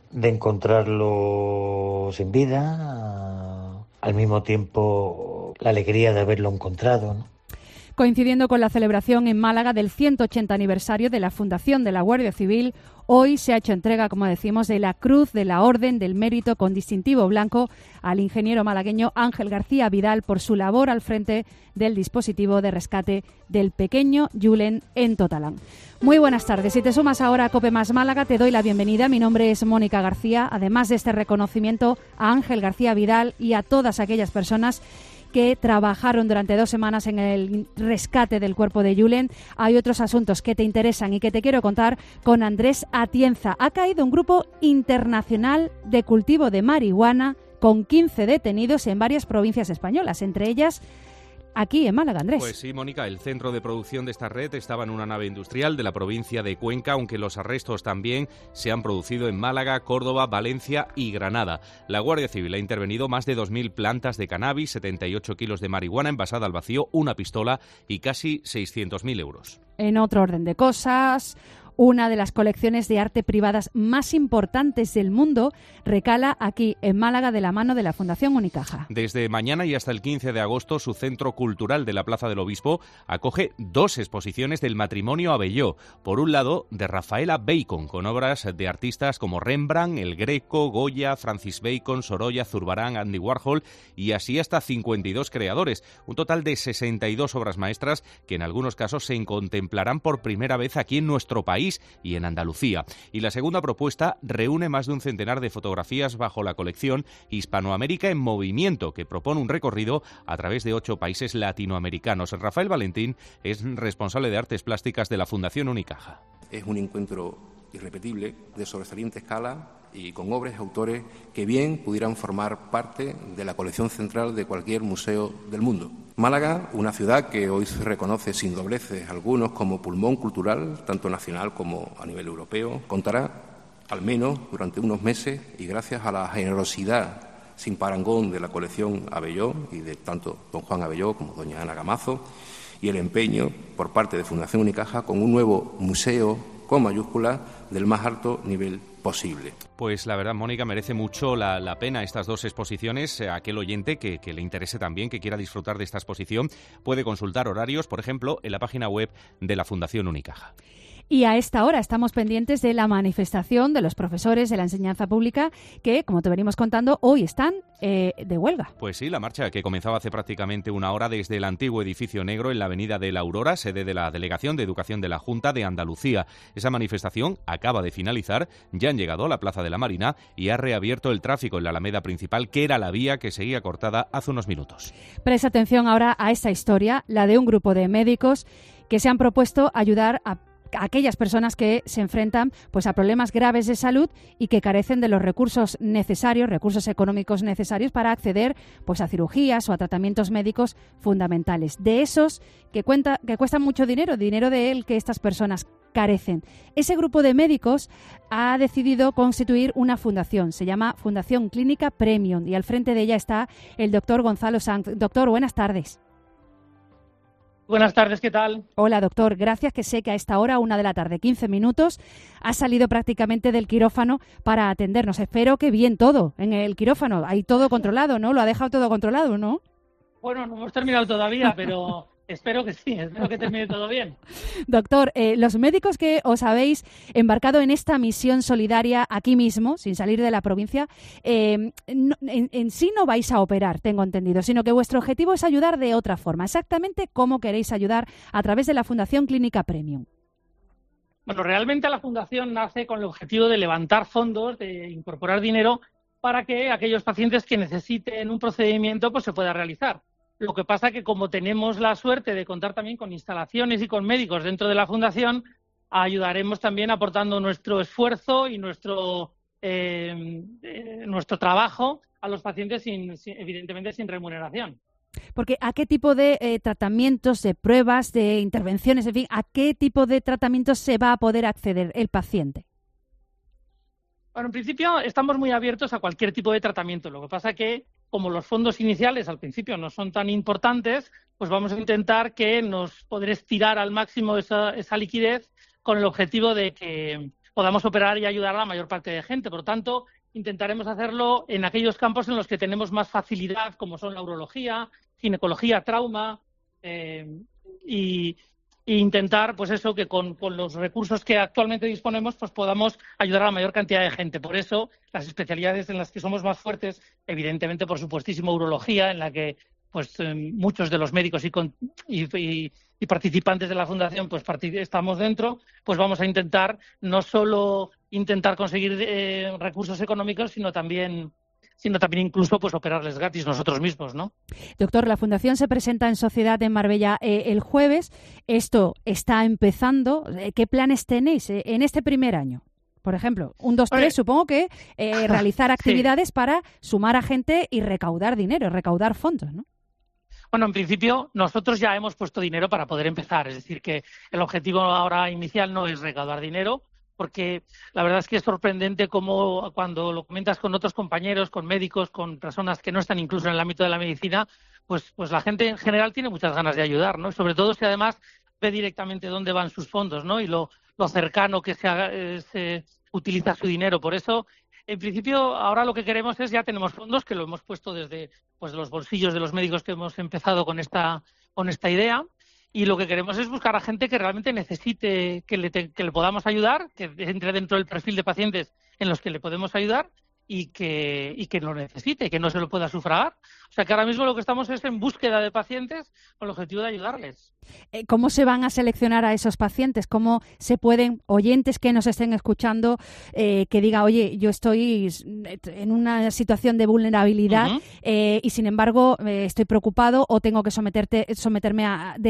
Speaker 7: encontrarlo sin vida, al mismo tiempo la alegría de haberlo encontrado, ¿no?
Speaker 3: Coincidiendo con la celebración en Málaga del 180 aniversario de la fundación de la Guardia Civil, hoy se ha hecho entrega, como decimos, de la Cruz de la Orden del Mérito con distintivo blanco al ingeniero malagueño Ángel García Vidal por su labor al frente del dispositivo de rescate del pequeño Julen en Totalán. Muy buenas tardes. Si te sumas ahora a COPE Más Málaga, te doy la bienvenida. Mi nombre es Mónica García. Además de este reconocimiento a Ángel García Vidal y a todas aquellas personas que trabajaron durante 2 semanas en el rescate del cuerpo de Julen, hay otros asuntos que te interesan y que te quiero contar con Andrés Atienza. Ha caído un grupo internacional de cultivo de marihuana con 15 detenidos en varias provincias españolas, entre ellas aquí en Málaga, Andrés.
Speaker 29: Pues sí, Mónica, el centro de producción de esta red estaba en una nave industrial de la provincia de Cuenca, aunque los arrestos también se han producido en Málaga, Córdoba, Valencia y Granada. La Guardia Civil ha intervenido más de 2.000 plantas de cannabis, 78 kilos de marihuana envasada al vacío, una pistola y casi 600.000 euros.
Speaker 3: En otro orden de cosas, una de las colecciones de arte privadas más importantes del mundo, recala aquí en Málaga de la mano de la Fundación Unicaja.
Speaker 29: Desde mañana y hasta el 15 de agosto, su centro cultural de la Plaza del Obispo acoge 2 exposiciones del matrimonio Abelló. Por un lado, de Rafaela Bacon, con obras de artistas como Rembrandt, El Greco, Goya, Francis Bacon, Sorolla, Zurbarán, Andy Warhol y así hasta 52 creadores. Un total de 62 obras maestras que en algunos casos se contemplarán por primera vez aquí en nuestro país y en Andalucía. Y la segunda propuesta reúne más de un centenar de fotografías bajo la colección Hispanoamérica en Movimiento, que propone un recorrido a través de 8 países latinoamericanos. Rafael Valentín es responsable de artes plásticas de la Fundación Unicaja.
Speaker 2: Es un encuentro irrepetible, de sobresaliente escala y con obras y autores que bien pudieran formar parte de la colección central de cualquier museo del mundo. Málaga, una ciudad que hoy se reconoce sin dobleces algunos como pulmón cultural, tanto nacional como a nivel europeo, contará, al menos durante unos meses, y gracias a la generosidad sin parangón de la colección Abelló y de tanto don Juan Abelló como doña Ana Gamazo, y el empeño por parte de Fundación Unicaja con un nuevo museo con mayúsculas del más alto nivel posible.
Speaker 29: Pues la verdad, Mónica, merece mucho la pena estas 2 exposiciones. Aquel oyente que le interese también, que quiera disfrutar de esta exposición, puede consultar horarios, por ejemplo, en la página web de la Fundación Unicaja.
Speaker 3: Y a esta hora estamos pendientes de la manifestación de los profesores de la enseñanza pública que, como te venimos contando, hoy están de huelga.
Speaker 29: Pues sí, la marcha que comenzaba hace prácticamente una hora desde el antiguo edificio negro en la avenida de la Aurora, sede de la Delegación de Educación de la Junta de Andalucía. Esa manifestación acaba de finalizar, ya han llegado a la Plaza de la Marina y ha reabierto el tráfico en la Alameda principal, que era la vía que seguía cortada hace unos minutos.
Speaker 3: Presta atención ahora a esta historia, la de un grupo de médicos que se han propuesto ayudar a aquellas personas que se enfrentan pues a problemas graves de salud y que carecen de los recursos necesarios, recursos económicos necesarios para acceder pues a cirugías o a tratamientos médicos fundamentales. De esos que cuestan mucho dinero del que estas personas carecen. Ese grupo de médicos ha decidido constituir una fundación, se llama Fundación Clínica Premium y al frente de ella está el doctor Gonzalo Sanz. Doctor, buenas tardes.
Speaker 9: Buenas tardes, ¿qué tal?
Speaker 3: Hola, doctor. Gracias, que sé que a esta hora, 1 de la tarde, 15 minutos, ha salido prácticamente del quirófano para atendernos. Espero que bien todo en el quirófano. Hay todo controlado, ¿no? Lo ha dejado todo controlado, ¿no?
Speaker 9: Bueno, no hemos terminado todavía, pero espero que sí, espero que termine todo bien.
Speaker 3: Doctor, los médicos que os habéis embarcado en esta misión solidaria aquí mismo, sin salir de la provincia, en sí no vais a operar, tengo entendido, sino que vuestro objetivo es ayudar de otra forma. Exactamente cómo queréis ayudar a través de la Fundación Clínica Premium.
Speaker 9: Bueno, realmente la Fundación nace con el objetivo de levantar fondos, de incorporar dinero para que aquellos pacientes que necesiten un procedimiento pues se pueda realizar. Lo que pasa que como tenemos la suerte de contar también con instalaciones y con médicos dentro de la Fundación, ayudaremos también aportando nuestro esfuerzo y nuestro trabajo a los pacientes evidentemente sin remuneración.
Speaker 3: Porque ¿a qué tipo de tratamientos, de pruebas, de intervenciones, en fin, a qué tipo de tratamientos se va a poder acceder el paciente?
Speaker 9: Bueno, en principio estamos muy abiertos a cualquier tipo de tratamiento. Lo que pasa que, como los fondos iniciales al principio no son tan importantes, pues vamos a intentar que nos poder estirar al máximo esa liquidez con el objetivo de que podamos operar y ayudar a la mayor parte de gente. Por lo tanto, intentaremos hacerlo en aquellos campos en los que tenemos más facilidad, como son la urología, ginecología, trauma, y intentar, pues eso, que con los recursos que actualmente disponemos, pues podamos ayudar a la mayor cantidad de gente. Por eso, las especialidades en las que somos más fuertes, evidentemente, por supuestísimo, urología, en la que pues muchos de los médicos y participantes de la Fundación pues estamos dentro, pues vamos a intentar no solo conseguir recursos económicos, sino también incluso pues operarles gratis nosotros mismos, ¿no?
Speaker 3: Doctor, la Fundación se presenta en Sociedad en Marbella el jueves. Esto está empezando. ¿Qué planes tenéis en este primer año? Por ejemplo, 1, 2, 3, supongo que realizar actividades para sumar a gente y recaudar dinero, recaudar fondos, ¿no?
Speaker 9: Bueno, en principio nosotros ya hemos puesto dinero para poder empezar. Es decir, que el objetivo ahora inicial no es recaudar dinero, porque la verdad es que es sorprendente cómo cuando lo comentas con otros compañeros, con médicos, con personas que no están incluso en el ámbito de la medicina, pues la gente en general tiene muchas ganas de ayudar, ¿no? Sobre todo si además ve directamente dónde van sus fondos, ¿no? Y lo lo cercano que se utiliza su dinero. Por eso, en principio, ahora lo que queremos es, ya tenemos fondos que lo hemos puesto desde pues los bolsillos de los médicos que hemos empezado con esta idea, y lo que queremos es buscar a gente que realmente necesite que le podamos ayudar, que entre dentro del perfil de pacientes en los que le podemos ayudar y que lo necesite, que no se lo pueda sufragar. O sea que ahora mismo lo que estamos es en búsqueda de pacientes con el objetivo de ayudarles.
Speaker 3: ¿Cómo se van a seleccionar a esos pacientes? ¿Cómo se pueden, oyentes que nos estén escuchando, que diga, oye, yo estoy en una situación de vulnerabilidad y sin embargo estoy preocupado o tengo que someterme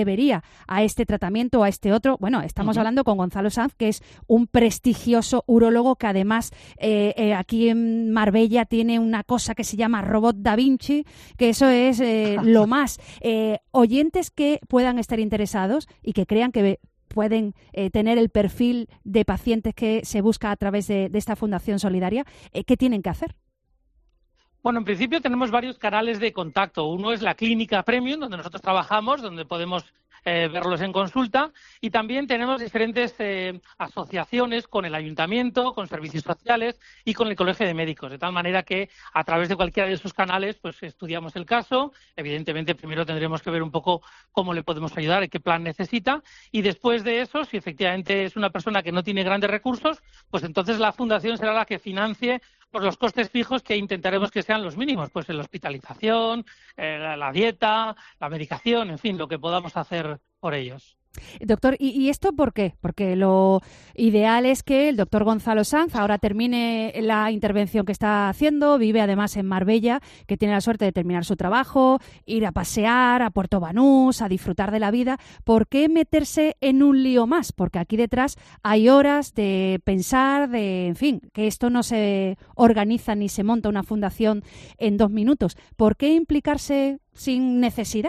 Speaker 3: a este tratamiento o a este otro? Bueno, estamos hablando con Gonzalo Sanz, que es un prestigioso urólogo que además aquí en Marbella tiene una cosa que se llama Robot Da Vinci, que eso es lo más. Oyentes que puedan estar interesados y que crean que pueden tener el perfil de pacientes que se busca a través de esta Fundación Solidaria, ¿qué tienen que hacer?
Speaker 9: Bueno, en principio tenemos varios canales de contacto. Uno es la clínica Premium, donde nosotros trabajamos, donde podemos verlos en consulta, y también tenemos diferentes asociaciones con el ayuntamiento, con servicios sociales y con el colegio de médicos, de tal manera que a través de cualquiera de esos canales pues estudiamos el caso. Evidentemente primero tendremos que ver un poco cómo le podemos ayudar y qué plan necesita, y después de eso, si efectivamente es una persona que no tiene grandes recursos, pues entonces la fundación será la que financie pues los costes fijos, que intentaremos que sean los mínimos, pues en la hospitalización, la dieta, la medicación, en fin, lo que podamos hacer por ellos.
Speaker 3: Doctor, ¿y esto por qué? Porque lo ideal es que el doctor Gonzalo Sanz ahora termine la intervención que está haciendo, vive además en Marbella, que tiene la suerte de terminar su trabajo, ir a pasear a Puerto Banús, a disfrutar de la vida. ¿Por qué meterse en un lío más? Porque aquí detrás hay horas de pensar, en fin, que esto no se organiza ni se monta una fundación en 2 minutos. ¿Por qué implicarse sin necesidad?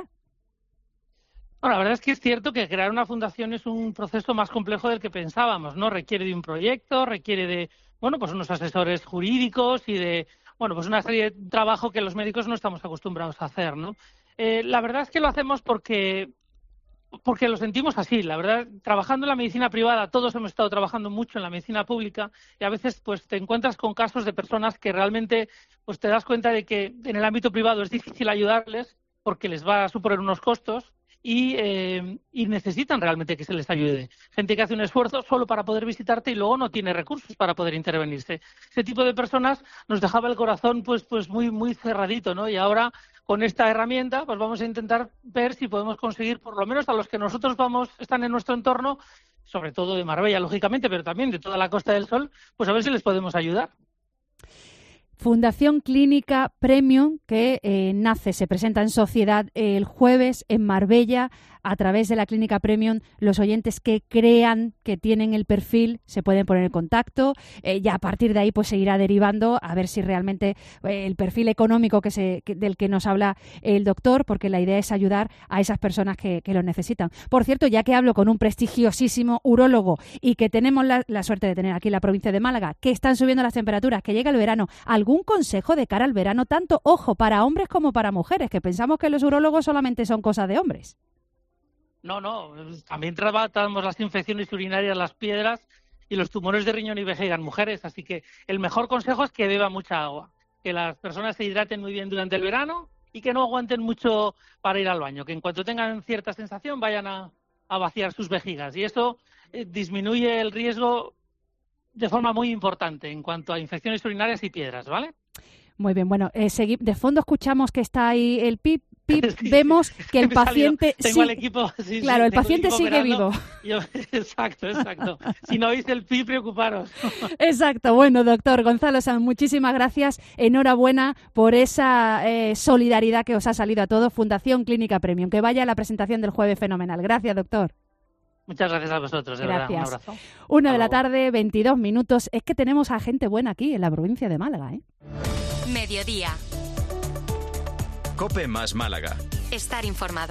Speaker 9: Bueno, la verdad es que es cierto que crear una fundación es un proceso más complejo del que pensábamos, ¿no? Requiere de un proyecto, requiere de, bueno, pues unos asesores jurídicos y de, bueno, pues una serie de trabajo que los médicos no estamos acostumbrados a hacer, ¿no? La verdad es que lo hacemos porque lo sentimos así. La verdad, trabajando en la medicina privada, todos hemos estado trabajando mucho en la medicina pública, y a veces pues te encuentras con casos de personas que realmente pues te das cuenta de que en el ámbito privado es difícil ayudarles porque les va a suponer unos costos. Y necesitan realmente que se les ayude. Gente que hace un esfuerzo solo para poder visitarte y luego no tiene recursos para poder intervenirse. Ese tipo de personas nos dejaba el corazón pues muy, muy cerradito, ¿no? Y ahora, con esta herramienta, pues vamos a intentar ver si podemos conseguir, por lo menos a los que nosotros están en nuestro entorno, sobre todo de Marbella, lógicamente, pero también de toda la Costa del Sol, pues a ver si les podemos ayudar.
Speaker 3: Fundación Clínica Premium, que se presenta en sociedad el jueves en Marbella. A través de la Clínica Premium, los oyentes que crean que tienen el perfil se pueden poner en contacto. Ya a partir de ahí pues se irá derivando a ver si realmente el perfil económico del que nos habla el doctor, porque la idea es ayudar a esas personas que lo necesitan. Por cierto, ya que hablo con un prestigiosísimo urólogo y que tenemos la suerte de tener aquí en la provincia de Málaga, que están subiendo las temperaturas, que llega el verano, ¿algún consejo de cara al verano, tanto, ojo, para hombres como para mujeres, que pensamos que los urólogos solamente son cosas de hombres?
Speaker 9: No, también tratamos las infecciones urinarias, las piedras y los tumores de riñón y vejiga en mujeres, así que el mejor consejo es que beba mucha agua, que las personas se hidraten muy bien durante el verano y que no aguanten mucho para ir al baño, que en cuanto tengan cierta sensación vayan a vaciar sus vejigas, y eso disminuye el riesgo de forma muy importante en cuanto a infecciones urinarias y piedras, ¿vale? Muy bien, bueno, de fondo escuchamos que está ahí el pip, sí, vemos que el paciente... Tengo al equipo... Sí,
Speaker 3: claro, el paciente sigue
Speaker 9: operando.
Speaker 3: Vivo.
Speaker 9: Exacto. Si no oís el pip, preocuparos.
Speaker 3: Exacto. Bueno, doctor Gonzalo Sanz, muchísimas gracias. Enhorabuena por esa solidaridad que os ha salido a todos. Fundación Clínica Premium. Que vaya a la presentación del jueves fenomenal. Gracias, doctor.
Speaker 9: Muchas gracias a vosotros, de verdad, un abrazo.
Speaker 3: 1 de la tarde, 22 minutos. Es que tenemos a gente buena aquí en la provincia de Málaga, ¿eh?
Speaker 1: Mediodía.
Speaker 21: COPE más Málaga.
Speaker 1: Estar informado.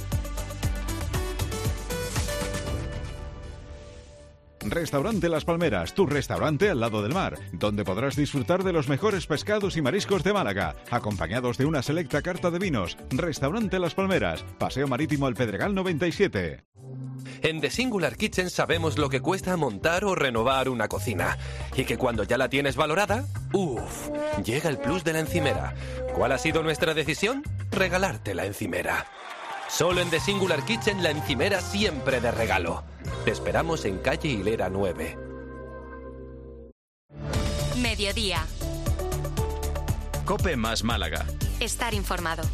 Speaker 20: Restaurante Las Palmeras, tu restaurante al lado del mar, donde podrás disfrutar de los mejores pescados y mariscos de Málaga, acompañados de una selecta carta de vinos. Restaurante Las Palmeras, Paseo Marítimo El Pedregal 97.
Speaker 10: En The Singular Kitchen sabemos lo que cuesta montar o renovar una cocina. Y que cuando ya la tienes valorada, llega el plus de la encimera. ¿Cuál ha sido nuestra decisión? Regalarte la encimera. Solo en The Singular Kitchen la encimera siempre de regalo. Te esperamos en calle Hilera 9.
Speaker 1: Mediodía.
Speaker 23: COPE más Málaga.
Speaker 1: Estar informado.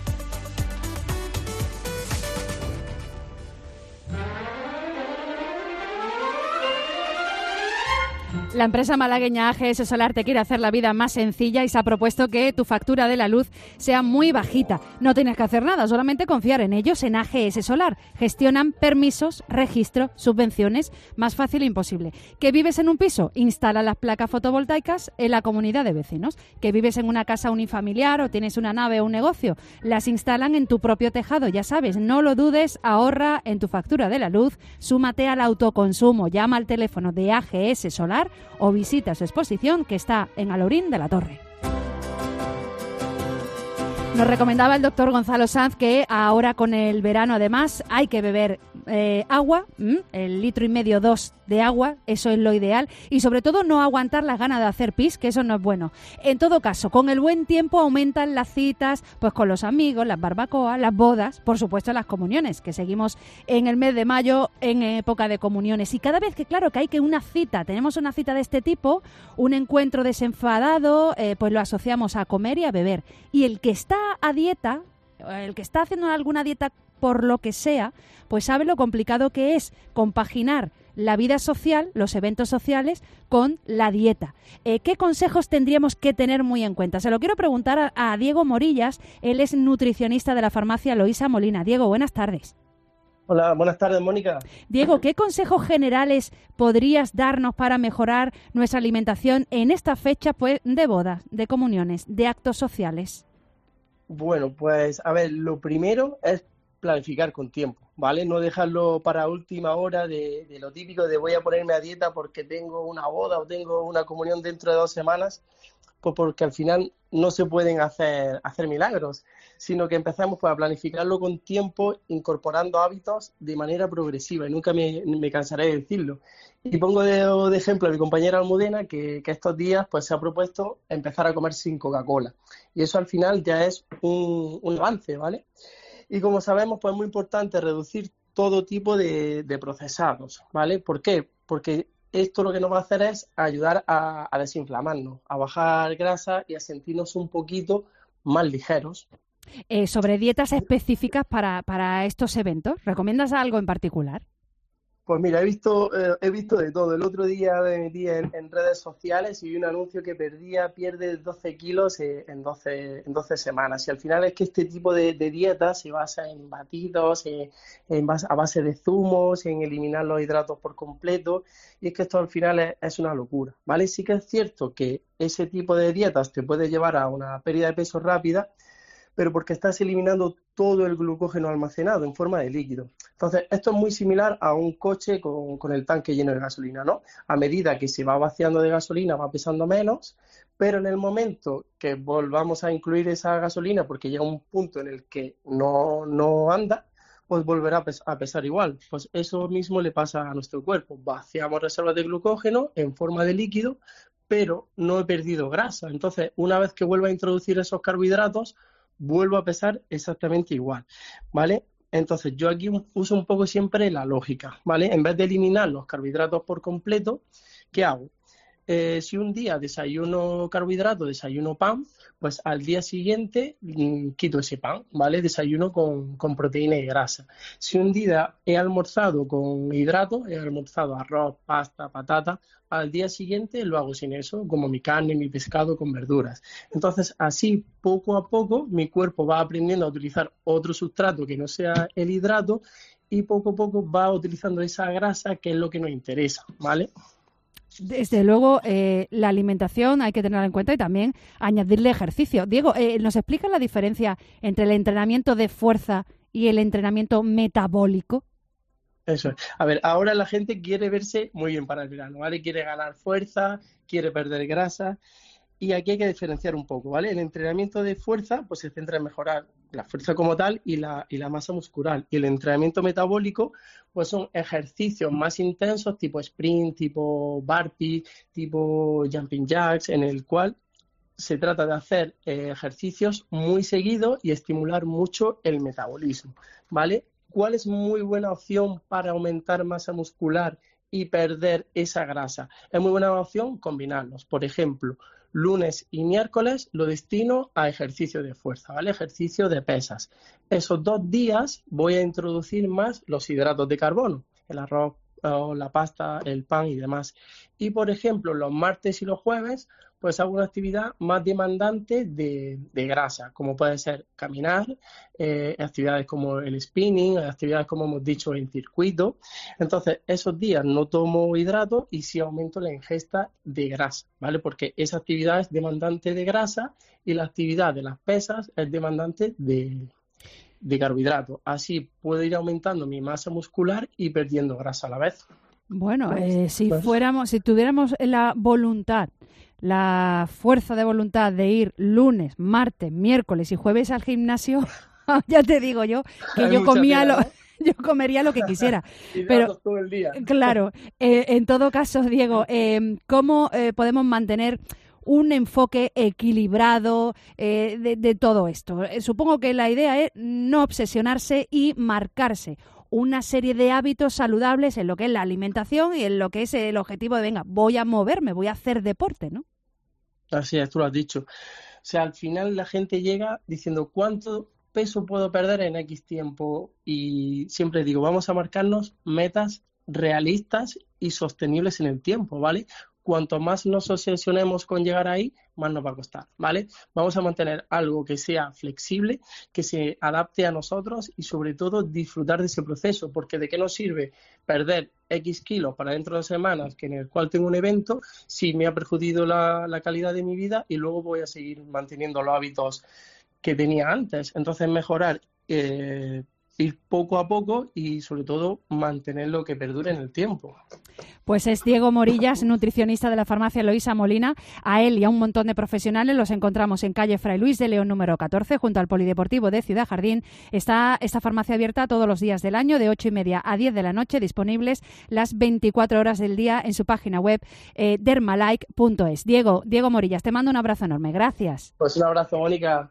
Speaker 3: La empresa malagueña AGS Solar te quiere hacer la vida más sencilla y se ha propuesto que tu factura de la luz sea muy bajita. No tienes que hacer nada, solamente confiar en ellos, en AGS Solar. Gestionan permisos, registro, subvenciones, más fácil e imposible. ¿Que vives en un piso? Instala las placas fotovoltaicas en la comunidad de vecinos. ¿Que vives en una casa unifamiliar o tienes una nave o un negocio? Las instalan en tu propio tejado, ya sabes, no lo dudes, ahorra en tu factura de la luz, súmate al autoconsumo, llama al teléfono de AGS Solar o visita su exposición que está en Alorín de la Torre. Nos recomendaba el doctor Gonzalo Sanz que ahora con el verano además hay que beber agua, el 1,5 litros, 2 de agua, eso es lo ideal, y sobre todo no aguantar las ganas de hacer pis, que eso no es bueno. En todo caso, con el buen tiempo aumentan las citas pues con los amigos, las barbacoas, las bodas, por supuesto las comuniones, que seguimos en el mes de mayo en época de comuniones. Y cada vez que, claro, que hay que una cita, tenemos una cita de este tipo, un encuentro desenfadado, pues lo asociamos a comer y a beber. Y el que está a dieta, el que está haciendo alguna dieta por lo que sea, pues sabe lo complicado que es compaginar la vida social, los eventos sociales, con la dieta. ¿Qué consejos tendríamos que tener muy en cuenta? Se lo quiero preguntar a Diego Morillas, él es nutricionista de la farmacia Loisa Molina. Diego, buenas tardes.
Speaker 11: Hola, buenas tardes, Mónica.
Speaker 3: Diego, ¿qué consejos generales podrías darnos para mejorar nuestra alimentación en esta fecha pues, de bodas, de comuniones, de actos sociales?
Speaker 11: Bueno, pues a ver, lo primero es planificar con tiempo, ¿vale? No dejarlo para última hora de lo típico de voy a ponerme a dieta porque tengo una boda o tengo una comunión dentro de 2 semanas, pues porque al final no se pueden hacer milagros, sino que empezamos pues, a planificarlo con tiempo, incorporando hábitos de manera progresiva, y nunca me cansaré de decirlo. Y pongo de ejemplo a mi compañera Almudena, que estos días pues, se ha propuesto empezar a comer sin Coca-Cola, y eso al final ya es un avance, ¿vale? Y como sabemos, pues es muy importante reducir todo tipo de procesados, ¿vale? ¿Por qué? Porque esto lo que nos va a hacer es ayudar a desinflamarnos, a bajar grasa y a sentirnos un poquito más ligeros.
Speaker 3: Sobre dietas específicas para estos eventos, ¿recomiendas algo en particular?
Speaker 11: Pues mira, he visto de todo. El otro día me metí en redes sociales y vi un anuncio que pierde 12 kilos en 12 semanas. Y al final es que este tipo de dieta se basa en batidos, a base de zumos, en eliminar los hidratos por completo. Y es que esto al final es una locura, ¿vale? Sí que es cierto que ese tipo de dietas te puede llevar a una pérdida de peso rápida, pero porque estás eliminando todo el glucógeno almacenado en forma de líquido. Entonces, esto es muy similar a un coche con el tanque lleno de gasolina, ¿no? A medida que se va vaciando de gasolina, va pesando menos, pero en el momento que volvamos a incluir esa gasolina, porque llega un punto en el que no anda, pues volverá a pesar igual. Pues eso mismo le pasa a nuestro cuerpo. Vaciamos reservas de glucógeno en forma de líquido, pero no he perdido grasa. Entonces, una vez que vuelva a introducir esos carbohidratos, vuelvo a pesar exactamente igual, ¿vale? Entonces, yo aquí uso un poco siempre la lógica, ¿vale? En vez de eliminar los carbohidratos por completo, ¿qué hago? Si un día desayuno carbohidratos, desayuno pan, pues al día siguiente quito ese pan, ¿vale? Desayuno con proteína y grasa. Si un día he almorzado con hidratos, he almorzado arroz, pasta, patata, al día siguiente lo hago sin eso, como mi carne, mi pescado con verduras. Entonces, así, poco a poco, mi cuerpo va aprendiendo a utilizar otro sustrato que no sea el hidrato y poco a poco va utilizando esa grasa que es lo que nos interesa, ¿vale?
Speaker 3: Desde luego, la alimentación hay que tenerla en cuenta y también añadirle ejercicio. Diego, ¿nos explica la diferencia entre el entrenamiento de fuerza y el entrenamiento metabólico?
Speaker 11: Eso es. A ver, ahora la gente quiere verse muy bien para el verano, ¿vale? Quiere ganar fuerza, quiere perder grasa. Y aquí hay que diferenciar un poco, ¿vale? El entrenamiento de fuerza pues se centra en mejorar la fuerza como tal y la masa muscular. Y el entrenamiento metabólico pues son ejercicios más intensos, tipo sprint, tipo burpee, tipo jumping jacks, en el cual se trata de hacer ejercicios muy seguidos y estimular mucho el metabolismo, ¿vale? ¿Cuál es muy buena opción para aumentar masa muscular y perder esa grasa? Es muy buena opción combinarlos. Por ejemplo, lunes y miércoles lo destino a ejercicio de fuerza, ¿vale? Ejercicio de pesas. Esos 2 días voy a introducir más los hidratos de carbono, el arroz, la pasta, el pan y demás. Y, por ejemplo, los martes y los jueves, pues hago una actividad más demandante de grasa, como puede ser caminar, actividades como el spinning, actividades como hemos dicho en circuito. Entonces, esos días no tomo hidratos y sí aumento la ingesta de grasa, ¿vale? Porque esa actividad es demandante de grasa y la actividad de las pesas es demandante de carbohidratos. Así puedo ir aumentando mi masa muscular y perdiendo grasa a la vez.
Speaker 3: Bueno, si tuviéramos la voluntad, la fuerza de voluntad de ir lunes, martes, miércoles y jueves al gimnasio, ya te digo yo que yo comería lo que quisiera. Pero
Speaker 11: todo el día.
Speaker 3: Claro, en todo caso, Diego, ¿cómo podemos mantener un enfoque equilibrado de todo esto? Supongo que la idea es no obsesionarse y marcarse una serie de hábitos saludables en lo que es la alimentación y en lo que es el objetivo de, venga, voy a moverme, voy a hacer deporte, ¿no?
Speaker 11: Así es, tú lo has dicho. O sea, al final la gente llega diciendo cuánto peso puedo perder en X tiempo y siempre digo, vamos a marcarnos metas realistas y sostenibles en el tiempo, ¿vale? Cuanto más nos obsesionemos con llegar ahí, más nos va a costar, ¿vale? Vamos a mantener algo que sea flexible, que se adapte a nosotros y sobre todo disfrutar de ese proceso, porque ¿de qué nos sirve perder X kilos para dentro de semanas, que en el cual tengo un evento, si me ha perjudicado la calidad de mi vida y luego voy a seguir manteniendo los hábitos que tenía antes? Entonces mejorar, ir poco a poco y sobre todo mantener lo que perdure en el tiempo.
Speaker 3: Pues es Diego Morillas, nutricionista de la farmacia Eloísa Molina. A él y a un montón de profesionales los encontramos en calle Fray Luis de León número 14, junto al Polideportivo de Ciudad Jardín. Está esta farmacia abierta todos los días del año, de 8:30 a 10 de la noche, disponibles las 24 horas del día en su página web dermalike.es. Diego Morillas, te mando un abrazo enorme. Gracias.
Speaker 11: Pues un abrazo, Mónica.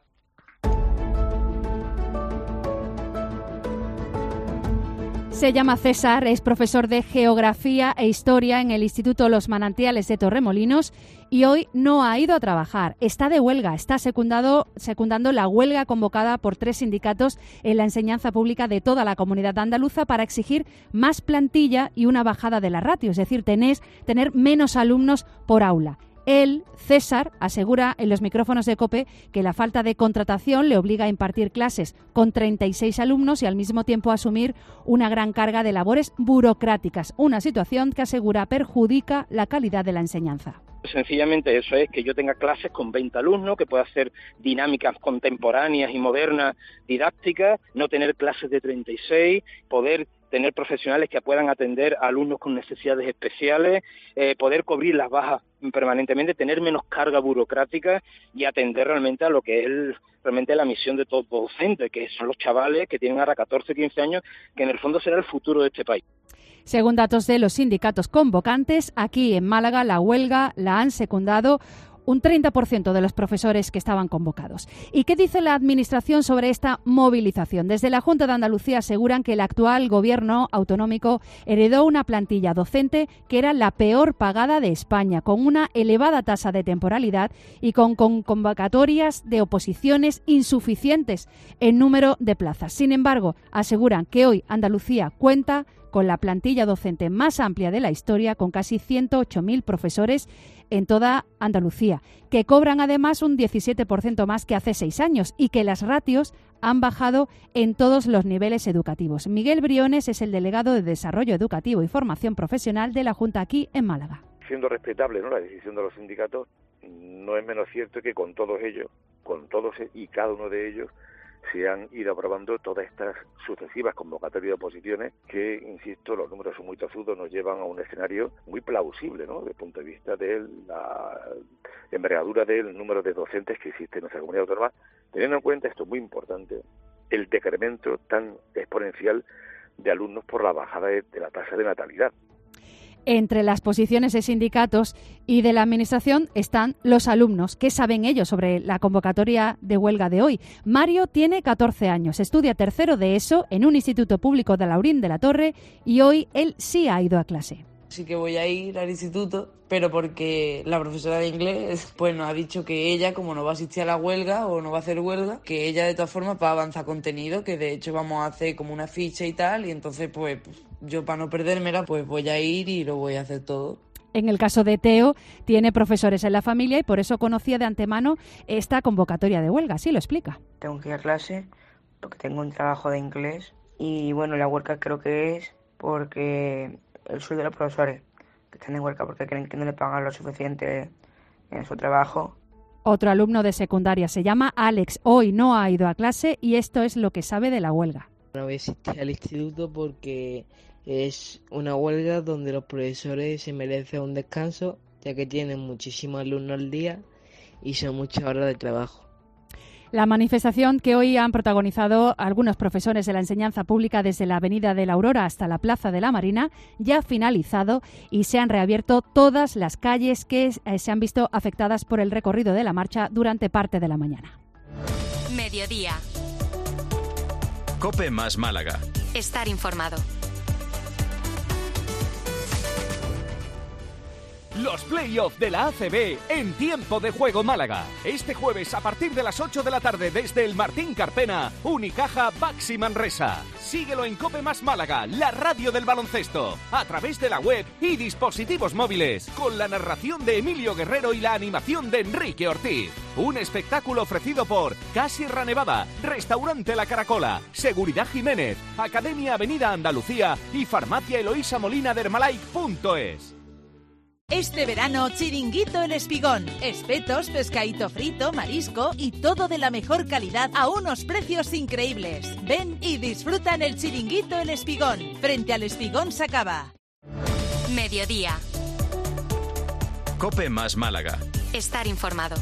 Speaker 3: Se llama César, es profesor de Geografía e Historia en el Instituto Los Manantiales de Torremolinos y hoy no ha ido a trabajar. Está de huelga, está secundando la huelga convocada por 3 sindicatos en la enseñanza pública de toda la comunidad andaluza para exigir más plantilla y una bajada de la ratio, es decir, tener menos alumnos por aula. Él, César, asegura en los micrófonos de COPE que la falta de contratación le obliga a impartir clases con 36 alumnos y al mismo tiempo asumir una gran carga de labores burocráticas, una situación que asegura perjudica la calidad de la enseñanza.
Speaker 12: Sencillamente eso es, que yo tenga clases con 20 alumnos, que pueda hacer dinámicas contemporáneas y modernas didácticas, no tener clases de 36, poder tener profesionales que puedan atender a alumnos con necesidades especiales, poder cubrir las bajas permanentemente, tener menos carga burocrática y atender realmente a lo que es realmente la misión de todo docente, que son los chavales que tienen ahora 14, 15 años, que en el fondo será el futuro de este país.
Speaker 3: Según datos de los sindicatos convocantes, aquí en Málaga la huelga la han secundado un 30% de los profesores que estaban convocados. ¿Y qué dice la Administración sobre esta movilización? Desde la Junta de Andalucía aseguran que el actual gobierno autonómico heredó una plantilla docente que era la peor pagada de España, con una elevada tasa de temporalidad y con convocatorias de oposiciones insuficientes en número de plazas. Sin embargo, aseguran que hoy Andalucía cuenta con la plantilla docente más amplia de la historia, con casi 108.000 profesores en toda Andalucía, que cobran además un 17% más que hace 6 años y que las ratios han bajado en todos los niveles educativos. Miguel Briones es el delegado de Desarrollo Educativo y Formación Profesional de la Junta aquí en Málaga.
Speaker 13: Siendo respetable, ¿no?, la decisión de los sindicatos, no es menos cierto que con todos y cada uno de ellos se han ido aprobando todas estas sucesivas convocatorias de oposiciones que, insisto, los números son muy tozudos, nos llevan a un escenario muy plausible, ¿no?, desde el punto de vista de la envergadura del número de docentes que existe en nuestra comunidad autónoma, teniendo en cuenta, esto es muy importante, el decremento tan exponencial de alumnos por la bajada de la tasa de natalidad.
Speaker 3: Entre las posiciones de sindicatos y de la Administración están los alumnos. ¿Qué saben ellos sobre la convocatoria de huelga de hoy? Mario tiene 14 años, estudia tercero de ESO en un instituto público de Laurín de la Torre y hoy él sí ha ido a clase.
Speaker 4: Sí que voy a ir al instituto, pero porque la profesora de inglés pues nos ha dicho que ella, como no va a asistir a la huelga o no va a hacer huelga, que ella de todas formas va a avanzar contenido, que de hecho vamos a hacer como una ficha y tal, y entonces pues yo, para no perdérmela, pues voy a ir y lo voy a hacer todo.
Speaker 3: En el caso de Teo, tiene profesores en la familia y por eso conocía de antemano esta convocatoria de huelga. Así lo explica.
Speaker 14: Tengo que ir a clase porque tengo un trabajo de inglés y bueno, la huelga creo que es porque el sueldo de los profesores que están en huelga porque creen que no le pagan lo suficiente en su trabajo.
Speaker 3: Otro alumno de secundaria se llama Alex. Hoy no ha ido a clase y esto es lo que sabe de la huelga.
Speaker 15: No voy a asistir al instituto porque es una huelga donde los profesores se merecen un descanso, ya que tienen muchísimos alumnos al día y son muchas horas de trabajo.
Speaker 3: La manifestación que hoy han protagonizado algunos profesores de la enseñanza pública desde la Avenida de la Aurora hasta la Plaza de la Marina ya ha finalizado y se han reabierto todas las calles que se han visto afectadas por el recorrido de la marcha durante parte de la mañana.
Speaker 1: Mediodía.
Speaker 16: COPE más Málaga.
Speaker 1: Estar informado.
Speaker 21: Los play-off de la ACB en Tiempo de Juego Málaga. Este jueves a partir de las 8 de la tarde desde el Martín Carpena, Unicaja Baxi Manresa. Síguelo en COPE más Málaga, la radio del baloncesto, a través de la web y dispositivos móviles, con la narración de Emilio Guerrero y la animación de Enrique Ortiz. Un espectáculo ofrecido por Casirra Nevada, Restaurante La Caracola, Seguridad Jiménez, Academia Avenida Andalucía y Farmacia Eloísa Molina de Hermalaic.es.
Speaker 17: Este verano, Chiringuito El Espigón. Espetos, pescadito frito, marisco y todo de la mejor calidad a unos precios increíbles. Ven y disfruta en el Chiringuito El Espigón, frente al Espigón Sacaba.
Speaker 1: Mediodía.
Speaker 16: COPE más Málaga.
Speaker 1: Estar informado.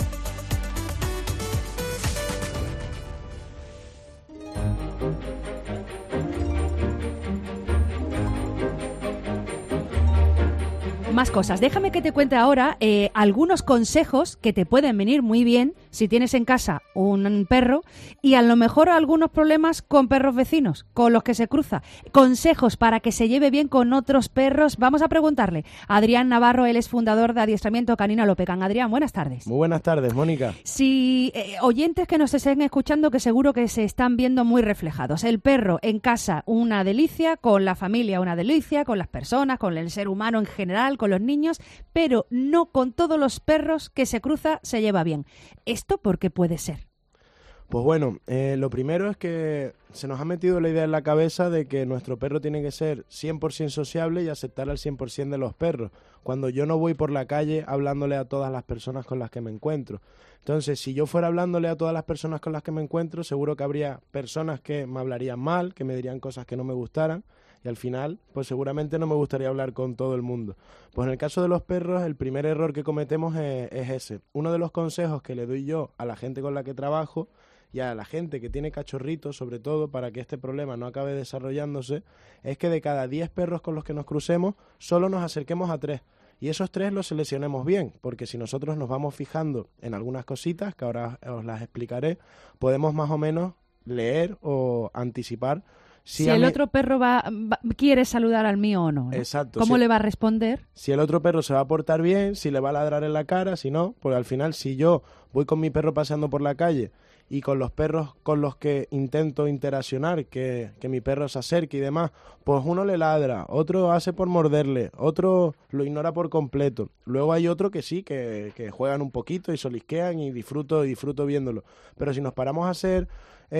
Speaker 3: Más cosas. Déjame que te cuente ahora algunos consejos que te pueden venir muy bien si tienes en casa un perro y a lo mejor algunos problemas con perros vecinos, con los que se cruza. Consejos para que se lleve bien con otros perros. Vamos a preguntarle a Adrián Navarro, él es fundador de Adiestramiento Canino Lopecan. Adrián, buenas tardes.
Speaker 18: Muy buenas tardes, Mónica.
Speaker 3: Si oyentes que nos estén escuchando, que seguro que se están viendo muy reflejados. El perro en casa, una delicia, con la familia una delicia, con las personas, con el ser humano en general, con los niños, pero no con todos los perros que se cruza se lleva bien. ¿Esto por qué puede ser?
Speaker 18: Pues bueno, lo primero es que se nos ha metido la idea en la cabeza de que nuestro perro tiene que ser 100% sociable y aceptar al 100% de los perros, cuando yo no voy por la calle hablándole a todas las personas con las que me encuentro. Entonces, si yo fuera hablándole a todas las personas con las que me encuentro, seguro que habría personas que me hablarían mal, que me dirían cosas que no me gustaran, y al final, pues seguramente no me gustaría hablar con todo el mundo. Pues en el caso de los perros, el primer error que cometemos es ese. Uno de los consejos que le doy yo a la gente con la que trabajo y a la gente que tiene cachorritos, sobre todo, para que este problema no acabe desarrollándose, es que de cada 10 perros con los que nos crucemos, solo nos acerquemos a 3. Y esos 3 los seleccionemos bien, porque si nosotros nos vamos fijando en algunas cositas, que ahora os las explicaré, podemos más o menos leer o anticipar si
Speaker 3: el otro perro quiere saludar al mío o no, ¿no?
Speaker 18: Exacto.
Speaker 3: ¿Cómo le va a responder?
Speaker 18: Si el otro perro se va a portar bien, si le va a ladrar en la cara, si no, pues al final si yo voy con mi perro paseando por la calle y con los perros con los que intento interaccionar, que mi perro se acerque y demás, pues uno le ladra, otro hace por morderle, otro lo ignora por completo. Luego hay otro que sí, que juegan un poquito y solisquean y disfruto viéndolo. Pero si nos paramos a hacer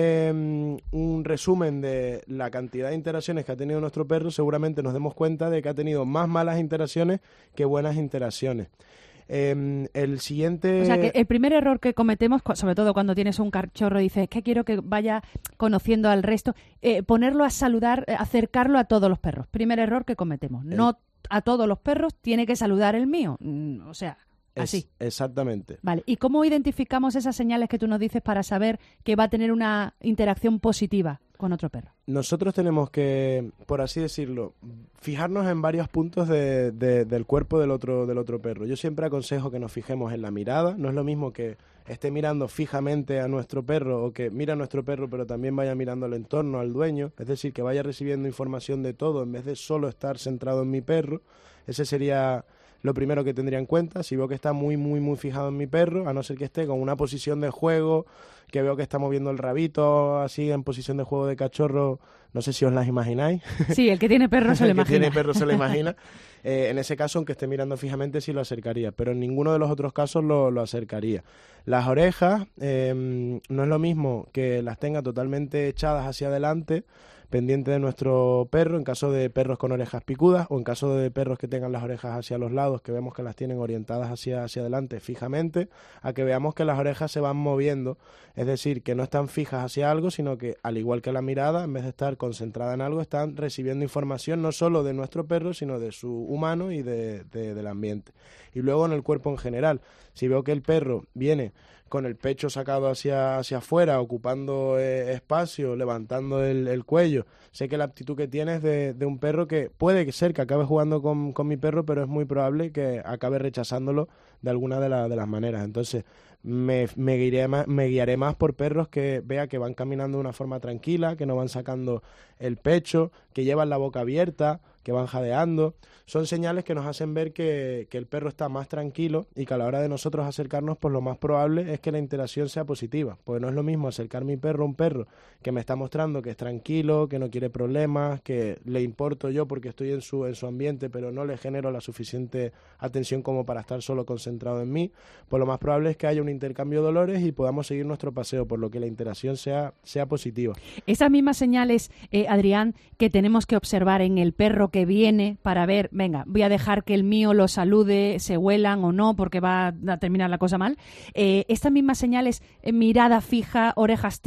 Speaker 18: un resumen de la cantidad de interacciones que ha tenido nuestro perro, seguramente nos demos cuenta de que ha tenido más malas interacciones que buenas interacciones. El siguiente...
Speaker 3: O sea, que el primer error que cometemos, sobre todo cuando tienes un cachorro y dices, es que quiero que vaya conociendo al resto, ponerlo a saludar, acercarlo a todos los perros. Primer error que cometemos. No a todos los perros tiene que saludar el mío. O sea, así.
Speaker 18: Exactamente.
Speaker 3: Vale. ¿Y cómo identificamos esas señales que tú nos dices para saber que va a tener una interacción positiva con otro perro?
Speaker 18: Nosotros tenemos que, por así decirlo, fijarnos en varios puntos del cuerpo del otro perro. Yo siempre aconsejo que nos fijemos en la mirada. No es lo mismo que esté mirando fijamente a nuestro perro o que mira a nuestro perro pero también vaya mirando al entorno, al dueño. Es decir, que vaya recibiendo información de todo en vez de solo estar centrado en mi perro. Ese sería lo primero que tendría en cuenta. Si veo que está muy fijado en mi perro, a no ser que esté con una posición de juego, que veo que está moviendo el rabito así en posición de juego de cachorro, no sé si os las imagináis.
Speaker 3: Sí, el que tiene perro se lo imagina.
Speaker 18: El que tiene perro se lo imagina. En ese caso, aunque esté mirando fijamente, sí lo acercaría, pero en ninguno de los otros casos lo acercaría. Las orejas, no es lo mismo que las tenga totalmente echadas hacia adelante, pendiente de nuestro perro, en caso de perros con orejas picudas, o en caso de perros que tengan las orejas hacia los lados, que vemos que las tienen orientadas hacia adelante fijamente, a que veamos que las orejas se van moviendo, es decir, que no están fijas hacia algo, sino que, al igual que la mirada, en vez de estar concentrada en algo, están recibiendo información no solo de nuestro perro, sino de su humano y del ambiente. Y luego en el cuerpo en general, si veo que el perro viene con el pecho sacado hacia afuera, ocupando espacio, levantando el cuello, sé que la actitud que tiene es de un perro que puede ser que acabe jugando con mi perro, pero es muy probable que acabe rechazándolo de alguna de las maneras. Entonces me guiaré más por perros que vea que van caminando de una forma tranquila, que no van sacando el pecho, que llevan la boca abierta, que van jadeando. Son señales que nos hacen ver que el perro está más tranquilo y que a la hora de nosotros acercarnos, pues lo más probable es que la interacción sea positiva, porque no es lo mismo acercar mi perro a un perro que me está mostrando que es tranquilo, que no quiere problemas, que le importo yo porque estoy en su ambiente, pero no le genero la suficiente atención como para estar solo concentrado en mí. Pues lo más probable es que haya un intercambio de olores y podamos seguir nuestro paseo, por lo que la interacción sea positiva.
Speaker 3: Esas mismas señales, Adrián, que tenemos que observar en el perro que viene para ver, venga, voy a dejar que el mío lo salude, se huelan o no, porque va a terminar la cosa mal. Estas mismas señales, mirada fija, orejas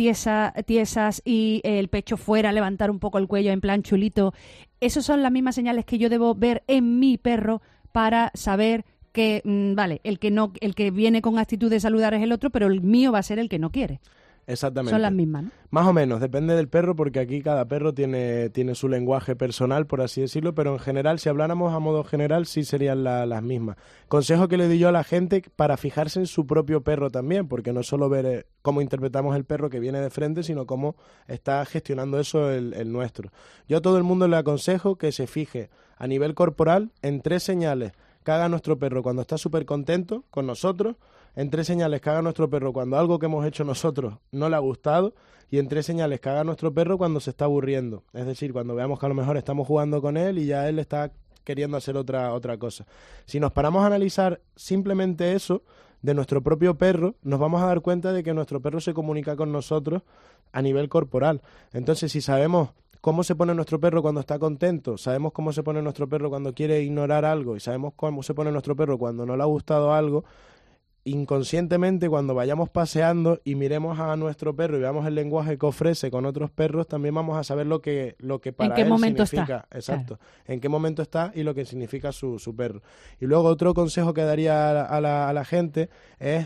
Speaker 3: tiesas y el pecho fuera, levantar un poco el cuello en plan chulito, ¿esas son las mismas señales que yo debo ver en mi perro para saber que, vale, el que viene con actitud de saludar es el otro, pero el mío va a ser el que no quiere?
Speaker 18: Exactamente.
Speaker 3: Son las mismas, ¿no?
Speaker 18: Más o menos, depende del perro, porque aquí cada perro tiene su lenguaje personal, por así decirlo, pero en general, si habláramos a modo general, sí serían las mismas. Consejo que le doy yo a la gente para fijarse en su propio perro también, porque no solo ver cómo interpretamos el perro que viene de frente, sino cómo está gestionando eso el nuestro. Yo a todo el mundo le aconsejo que se fije a nivel corporal en 3 señales que haga nuestro perro cuando está súper contento con nosotros, en 3 señales que haga nuestro perro cuando algo que hemos hecho nosotros no le ha gustado, y en 3 señales que haga nuestro perro cuando se está aburriendo. Es decir, cuando veamos que a lo mejor estamos jugando con él y ya él está queriendo hacer otra cosa. Si nos paramos a analizar simplemente eso de nuestro propio perro, nos vamos a dar cuenta de que nuestro perro se comunica con nosotros a nivel corporal. Entonces, si sabemos cómo se pone nuestro perro cuando está contento, sabemos cómo se pone nuestro perro cuando quiere ignorar algo y sabemos cómo se pone nuestro perro cuando no le ha gustado algo, inconscientemente cuando vayamos paseando y miremos a nuestro perro y veamos el lenguaje que ofrece con otros perros, también vamos a saber lo que para él significa. Exacto, claro. En qué momento está y lo que significa su perro. Y luego otro consejo que daría a la gente es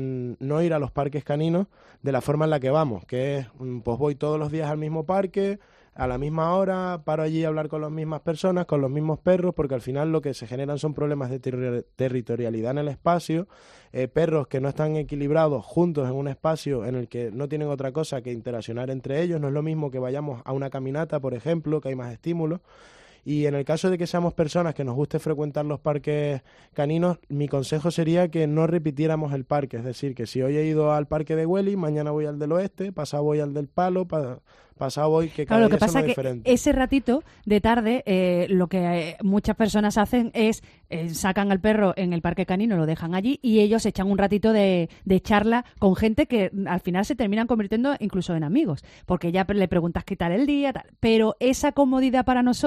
Speaker 18: no ir a los parques caninos de la forma en la que vamos, que es, pues voy todos los días al mismo parque, a la misma hora, paro allí a hablar con las mismas personas, con los mismos perros, porque al final lo que se generan son problemas de territorialidad en el espacio, perros que no están equilibrados juntos en un espacio en el que no tienen otra cosa que interaccionar entre ellos. No es lo mismo que vayamos a una caminata, por ejemplo, que hay más estímulos. Y en el caso de que seamos personas que nos guste frecuentar los parques caninos, mi consejo sería que no repitiéramos el parque. Es decir, que si hoy he ido al parque de Welly, mañana voy al del Oeste, pasado voy al del Palo, pasado voy, que cada
Speaker 3: claro, lo que
Speaker 18: día
Speaker 3: pasa
Speaker 18: son
Speaker 3: que
Speaker 18: diferentes.
Speaker 3: Ese ratito de tarde, lo que muchas personas hacen es sacan al perro en el parque canino, lo dejan allí y ellos echan un ratito de charla con gente que al final se terminan convirtiendo incluso en amigos, porque ya le preguntas qué tal el día, tal. Pero esa comodidad para nosotros de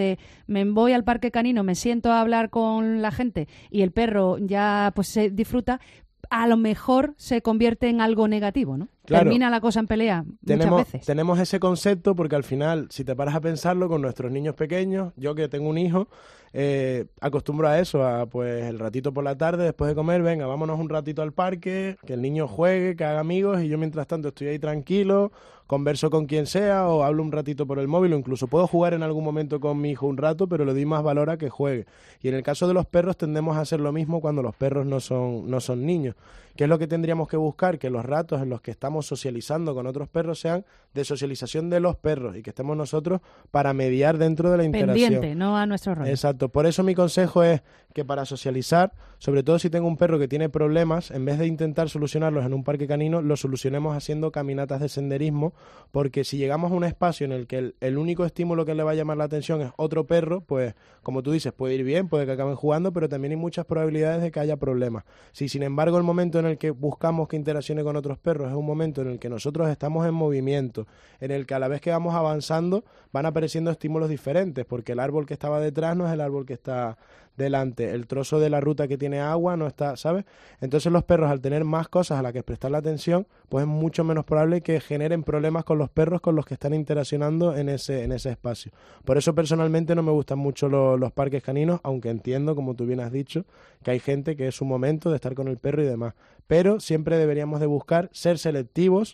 Speaker 3: de me voy al parque canino, me siento a hablar con la gente y el perro ya pues se disfruta, a lo mejor se convierte en algo negativo, ¿no?
Speaker 18: Claro.
Speaker 3: Termina la cosa en pelea muchas veces.
Speaker 18: Tenemos ese concepto porque al final, si te paras a pensarlo con nuestros niños pequeños, yo que tengo un hijo, acostumbro a eso, a pues el ratito por la tarde, después de comer, venga, vámonos un ratito al parque, que el niño juegue, que haga amigos y yo mientras tanto estoy ahí tranquilo, converso con quien sea o hablo un ratito por el móvil o incluso puedo jugar en algún momento con mi hijo un rato, pero le doy más valor a que juegue. Y en el caso de los perros tendemos a hacer lo mismo cuando los perros no son niños. ¿Qué es lo que tendríamos que buscar? Que los ratos en los que estamos socializando con otros perros sean de socialización de los perros y que estemos nosotros para mediar dentro de la interacción.
Speaker 3: Pendiente, no a nuestro rol.
Speaker 18: Exacto. Por eso mi consejo es que para socializar, sobre todo si tengo un perro que tiene problemas, en vez de intentar solucionarlos en un parque canino, los solucionemos haciendo caminatas de senderismo, porque si llegamos a un espacio en el que el único estímulo que le va a llamar la atención es otro perro, pues como tú dices, puede ir bien, puede que acaben jugando, pero también hay muchas probabilidades de que haya problemas. Si sin embargo el momento en el que buscamos que interaccione con otros perros es un momento en el que nosotros estamos en movimiento, en el que a la vez que vamos avanzando van apareciendo estímulos diferentes, porque el árbol que estaba detrás no es el árbol que está delante, el trozo de la ruta que tiene agua no está, ¿sabes? Entonces los perros, al tener más cosas a las que prestarle atención, pues es mucho menos probable que generen problemas con los perros con los que están interaccionando en ese espacio. Por eso personalmente no me gustan mucho los parques caninos, aunque entiendo, como tú bien has dicho, que hay gente que es su momento de estar con el perro y demás. Pero siempre deberíamos de buscar ser selectivos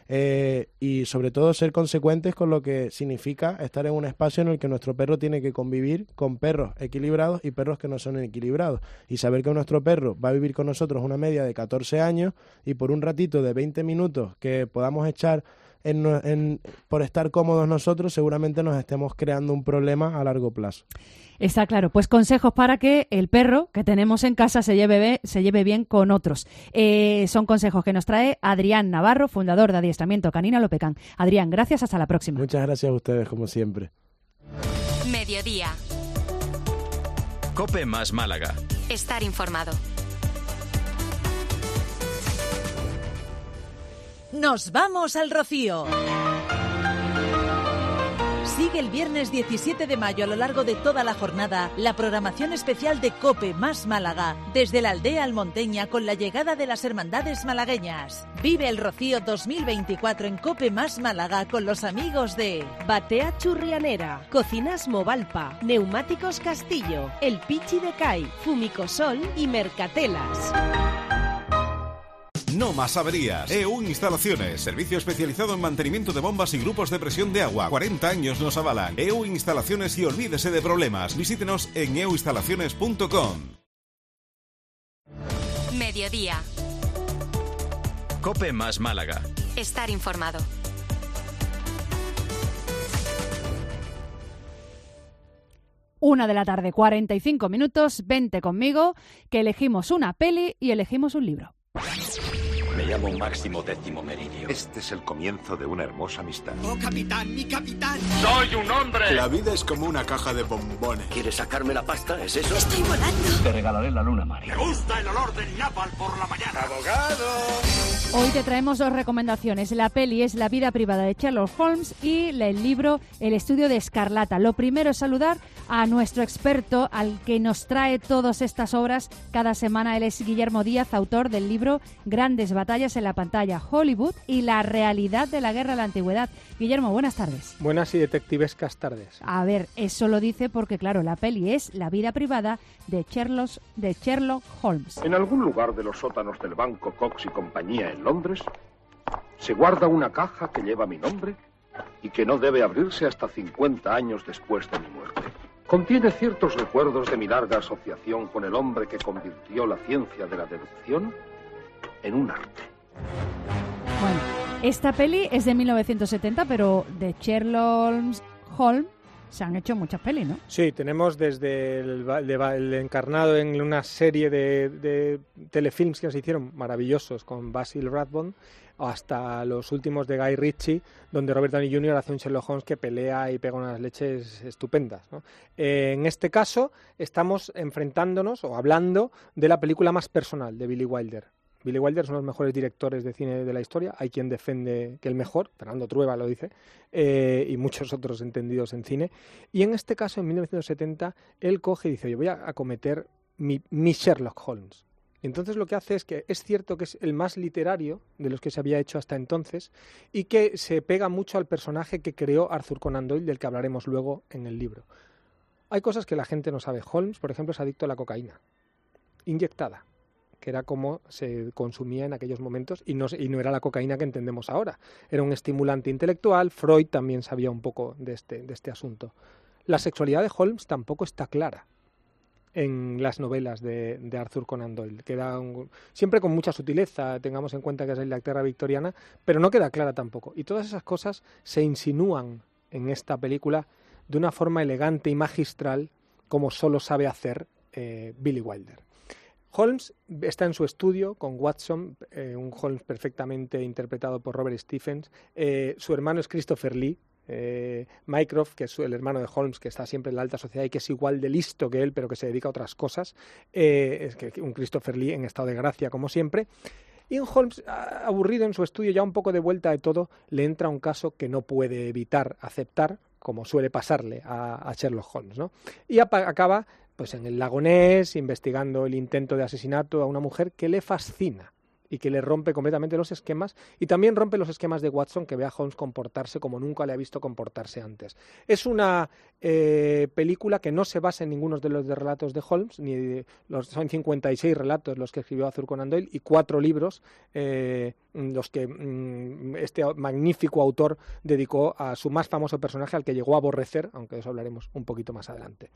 Speaker 18: y sobre todo ser consecuentes con lo que significa estar en un espacio en el que nuestro perro tiene que convivir con perros equilibrados y perros que no son equilibrados, y saber que nuestro perro va a vivir con nosotros una media de 14 años y por un ratito de 20 minutos que podamos echar por estar cómodos nosotros, seguramente nos estemos creando un problema a largo plazo.
Speaker 3: Está claro, pues consejos para que el perro que tenemos en casa se lleve bien con otros. Son consejos que nos trae Adrián Navarro, fundador de Adiestramiento Canino Lopecán. Adrián, gracias, hasta la próxima.
Speaker 18: Muchas gracias a ustedes, como siempre.
Speaker 1: Mediodía.
Speaker 21: COPE más Málaga.
Speaker 1: Estar informado.
Speaker 17: Nos vamos al Rocío. Sigue el viernes 17 de mayo a lo largo de toda la jornada la programación especial de COPE más Málaga, desde la aldea almonteña con la llegada de las hermandades malagueñas. Vive el Rocío 2024 en COPE más Málaga con los amigos de
Speaker 5: Batea Churrianera, Cocinas Movalpa, Neumáticos Castillo, El Pichi de Cai, Fumicosol y Mercatelas.
Speaker 20: No más averías. EU Instalaciones, servicio especializado en mantenimiento de bombas y grupos de presión de agua. 40 años nos avalan. EU Instalaciones y olvídese de problemas. Visítenos en euinstalaciones.com.
Speaker 1: Mediodía.
Speaker 21: COPE más Málaga.
Speaker 1: Estar informado.
Speaker 3: Una de la tarde, 45 minutos. Vente conmigo, que elegimos una peli y elegimos un libro.
Speaker 6: Me llamo Máximo Décimo Meridio. Este es el comienzo de una hermosa amistad.
Speaker 8: ¡Oh, capitán, mi capitán!
Speaker 6: ¡Soy un hombre!
Speaker 8: La vida es como una caja de bombones.
Speaker 6: ¿Quieres sacarme la pasta? ¿Es eso?
Speaker 8: ¡Estoy volando!
Speaker 6: Te regalaré la luna, María.
Speaker 8: ¡Me gusta el olor del napal por la mañana! ¡Abogado!
Speaker 3: Hoy te traemos dos recomendaciones. La peli es La vida privada de Sherlock Holmes y el libro El estudio de Escarlata. Lo primero es saludar a nuestro experto, al que nos trae todas estas obras cada semana. Él es Guillermo Díaz, autor del libro Grandes batallas en la pantalla, Hollywood y la realidad de la guerra de la antigüedad. Guillermo, buenas tardes.
Speaker 16: Buenas y detectivescas tardes.
Speaker 3: A ver, eso lo dice porque, claro, la peli es La vida privada de Sherlock Holmes.
Speaker 19: En algún lugar de los sótanos del Banco Cox y compañía en Londres se guarda una caja que lleva mi nombre y que no debe abrirse hasta 50 años después de mi muerte. Contiene ciertos recuerdos de mi larga asociación con el hombre que convirtió la ciencia de la deducción en un arte.
Speaker 3: Bueno, esta peli es de 1970, pero de Sherlock Holmes se han hecho muchas pelis, ¿no?
Speaker 16: Sí, tenemos desde el encarnado en una serie de telefilms que se hicieron maravillosos con Basil Rathbone, hasta los últimos de Guy Ritchie, donde Robert Downey Jr. hace un Sherlock Holmes que pelea y pega unas leches estupendas, ¿no? En este caso estamos enfrentándonos o hablando de la película más personal de Billy Wilder. Billy Wilder es uno de los mejores directores de cine de la historia. Hay quien defiende que el mejor, Fernando Trueba lo dice, y muchos otros entendidos en cine. Y en este caso, en 1970, él coge y dice, yo voy a acometer mi Sherlock Holmes. Y entonces lo que hace es que es cierto que es el más literario de los que se había hecho hasta entonces y que se pega mucho al personaje que creó Arthur Conan Doyle, del que hablaremos luego en el libro. Hay cosas que la gente no sabe. Holmes, por ejemplo, es adicto a la cocaína, inyectada, que era como se consumía en aquellos momentos, y no era la cocaína que entendemos ahora. Era un estimulante intelectual. Freud también sabía un poco de este asunto. La sexualidad de Holmes tampoco está clara en las novelas de Arthur Conan Doyle. Queda siempre con mucha sutileza, tengamos en cuenta que es la Inglaterra victoriana, pero no queda clara tampoco. Y todas esas cosas se insinúan en esta película de una forma elegante y magistral, como solo sabe hacer Billy Wilder. Holmes está en su estudio con Watson, un Holmes perfectamente interpretado por Robert Stephens. Su hermano es Christopher Lee, Mycroft, que es el hermano de Holmes, que está siempre en la alta sociedad y que es igual de listo que él, pero que se dedica a otras cosas. Es que un Christopher Lee en estado de gracia, como siempre. Y en Holmes, aburrido en su estudio, ya un poco de vuelta de todo, le entra un caso que no puede evitar aceptar, como suele pasarle a Sherlock Holmes, ¿no? Y acaba pues en el lago Ness investigando el intento de asesinato a una mujer que le fascina y que le rompe completamente los esquemas, y también rompe los esquemas de Watson, que ve a Holmes comportarse como nunca le ha visto comportarse antes. Es una película que no se basa en ninguno de los relatos de Holmes, son 56 relatos los que escribió Arthur Conan Doyle y 4 libros los que este magnífico autor dedicó a su más famoso personaje, al que llegó a aborrecer, aunque de eso hablaremos un poquito más adelante.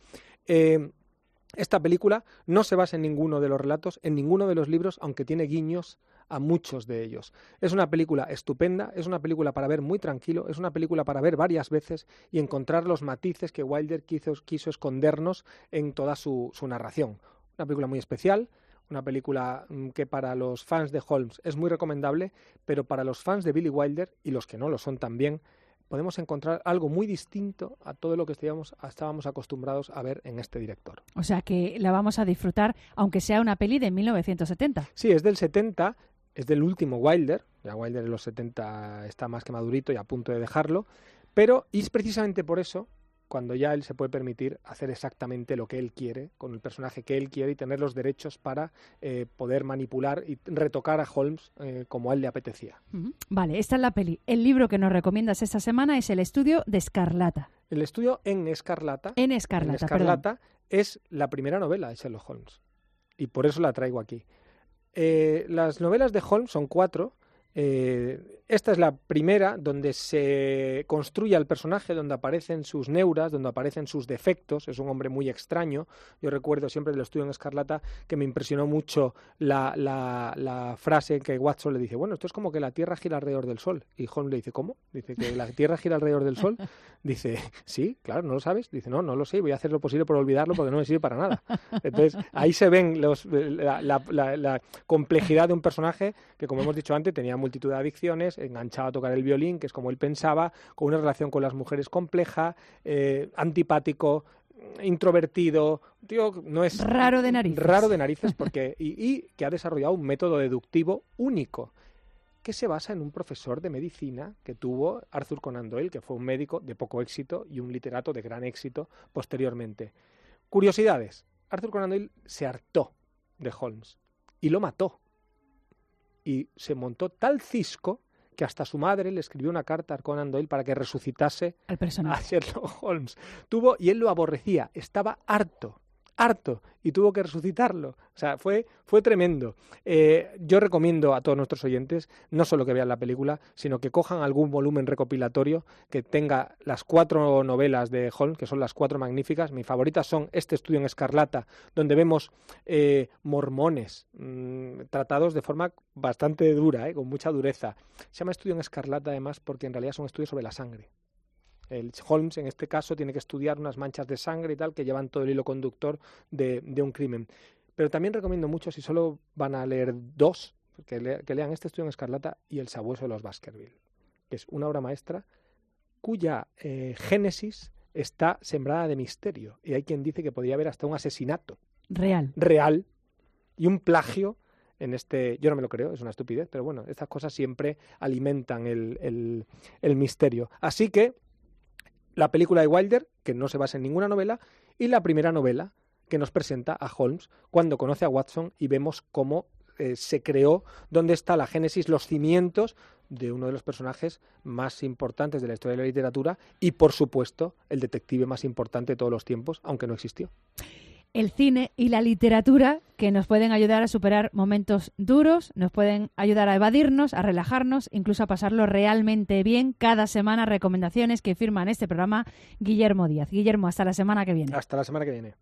Speaker 16: Esta película no se basa en ninguno de los relatos, en ninguno de los libros, aunque tiene guiños a muchos de ellos. Es una película estupenda, es una película para ver muy tranquilo, es una película para ver varias veces y encontrar los matices que Wilder quiso escondernos en toda su narración. Una película muy especial, una película que para los fans de Holmes es muy recomendable, pero para los fans de Billy Wilder, y los que no lo son también, podemos encontrar algo muy distinto a todo lo que estábamos acostumbrados a ver en este director.
Speaker 3: O sea que la vamos a disfrutar, aunque sea una peli de 1970.
Speaker 16: Sí, es del 70, es del último Wilder. Ya Wilder en los 70 está más que madurito y a punto de dejarlo, pero y es precisamente por eso cuando ya él se puede permitir hacer exactamente lo que él quiere, con el personaje que él quiere, y tener los derechos para poder manipular y retocar a Holmes como a él le apetecía.
Speaker 3: Vale, esta es la peli. El libro que nos recomiendas esta semana es El estudio de Escarlata.
Speaker 16: El estudio en Escarlata.
Speaker 3: En Escarlata,
Speaker 16: es la primera novela de Sherlock Holmes, y por eso la traigo aquí. Las novelas de Holmes son 4. Esta es la primera donde se construye al personaje, donde aparecen sus neuras, donde aparecen sus defectos. Es un hombre muy extraño. Yo recuerdo siempre del estudio en Escarlata que me impresionó mucho la frase que Watson le dice: bueno, esto es como que la Tierra gira alrededor del Sol. Y Holmes le dice: ¿cómo? Dice que la Tierra gira alrededor del Sol. Dice: sí, claro, ¿no lo sabes? Dice: no lo sé, voy a hacer lo posible por olvidarlo porque no me sirve para nada. Entonces ahí se ven la complejidad de un personaje que, como hemos dicho antes, tenía multitud de adicciones, enganchaba a tocar el violín, que es como él pensaba, con una relación con las mujeres compleja, antipático, introvertido, tío, no es
Speaker 3: raro de narices.
Speaker 16: Raro de narices porque y que ha desarrollado un método deductivo único, que se basa en un profesor de medicina que tuvo Arthur Conan Doyle, que fue un médico de poco éxito y un literato de gran éxito posteriormente. Curiosidades: Arthur Conan Doyle se hartó de Holmes y lo mató. Y se montó tal cisco que hasta su madre le escribió una carta a Conan Doyle para que resucitase
Speaker 3: al personaje.
Speaker 16: A Sherlock Holmes. Y él lo aborrecía, estaba harto, y tuvo que resucitarlo. O sea, fue tremendo. Yo recomiendo a todos nuestros oyentes no solo que vean la película, sino que cojan algún volumen recopilatorio que tenga las 4 novelas de Holmes, que son las 4 magníficas. Mis favoritas son Este estudio en Escarlata, donde vemos mormones tratados de forma bastante dura, con mucha dureza. Se llama Estudio en Escarlata, además, porque en realidad son estudios sobre la sangre. El Holmes, en este caso, tiene que estudiar unas manchas de sangre y tal que llevan todo el hilo conductor de un crimen. Pero también recomiendo mucho, si solo van a leer 2, que lean Este estudio en Escarlata y El sabueso de los Baskerville, que es una obra maestra cuya génesis está sembrada de misterio. Y hay quien dice que podría haber hasta un asesinato real y un plagio en este... Yo no me lo creo, es una estupidez, pero bueno, estas cosas siempre alimentan el misterio. Así que la película de Wilder, que no se basa en ninguna novela, y la primera novela que nos presenta a Holmes cuando conoce a Watson y vemos cómo se creó, dónde está la génesis, los cimientos de uno de los personajes más importantes de la historia de la literatura y, por supuesto, el detective más importante de todos los tiempos, aunque no existió.
Speaker 3: El cine y la literatura que nos pueden ayudar a superar momentos duros, nos pueden ayudar a evadirnos, a relajarnos, incluso a pasarlo realmente bien. Cada semana recomendaciones que firman este programa Guillermo Díaz. Guillermo, hasta la semana que viene.
Speaker 16: Hasta la semana que viene.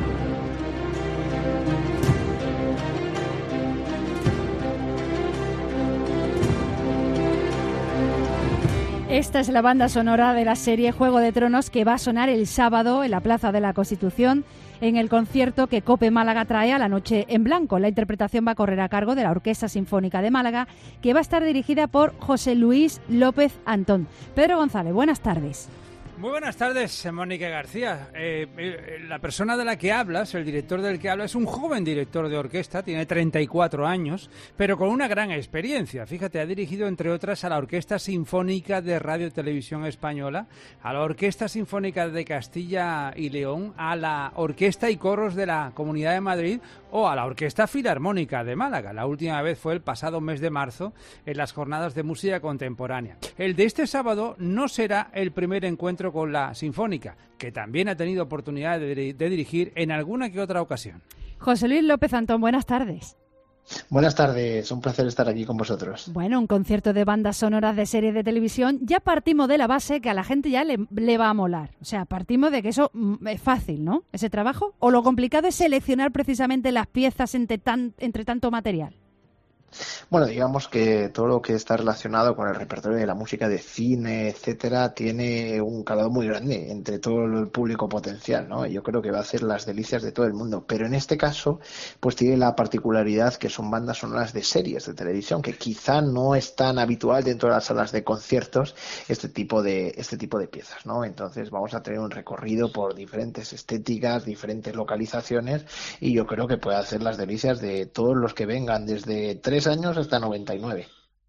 Speaker 3: Esta es la banda sonora de la serie Juego de Tronos que va a sonar el sábado en la Plaza de la Constitución en el concierto que COPE Málaga trae a La Noche en Blanco. La interpretación va a correr a cargo de la Orquesta Sinfónica de Málaga, que va a estar dirigida por José Luis López Antón. Pedro González, buenas tardes.
Speaker 2: Muy buenas tardes, Mónica García. La persona de la que hablas, el director del que hablas, es un joven director de orquesta, tiene 34 años, pero con una gran experiencia. Fíjate, ha dirigido, entre otras, a la Orquesta Sinfónica de Radio y Televisión Española, a la Orquesta Sinfónica de Castilla y León, a la Orquesta y Coros de la Comunidad de Madrid o a la Orquesta Filarmónica de Málaga. La última vez fue el pasado mes de marzo en las Jornadas de Música Contemporánea. El de este sábado no será el primer encuentro con la Sinfónica, que también ha tenido oportunidad de dirigir en alguna que otra ocasión.
Speaker 3: José Luis López Antón, buenas tardes.
Speaker 7: Buenas tardes, un placer estar aquí con vosotros.
Speaker 3: Bueno, un concierto de bandas sonoras de series de televisión. Ya partimos de la base que a la gente ya le va a molar. O sea, partimos de que eso es fácil, ¿no? Ese trabajo. ¿O lo complicado es seleccionar precisamente las piezas entre tanto material?
Speaker 7: Bueno, digamos que todo lo que está relacionado con el repertorio de la música de cine, etcétera, tiene un calado muy grande entre todo el público potencial, ¿no? Yo creo que va a hacer las delicias de todo el mundo, pero en este caso, pues tiene la particularidad que son bandas sonoras de series de televisión, que quizá no es tan habitual dentro de las salas de conciertos este tipo de piezas, ¿no? Entonces vamos a tener un recorrido por diferentes estéticas, diferentes localizaciones, y yo creo que puede hacer las delicias de todos los que vengan desde 3 años hasta 99.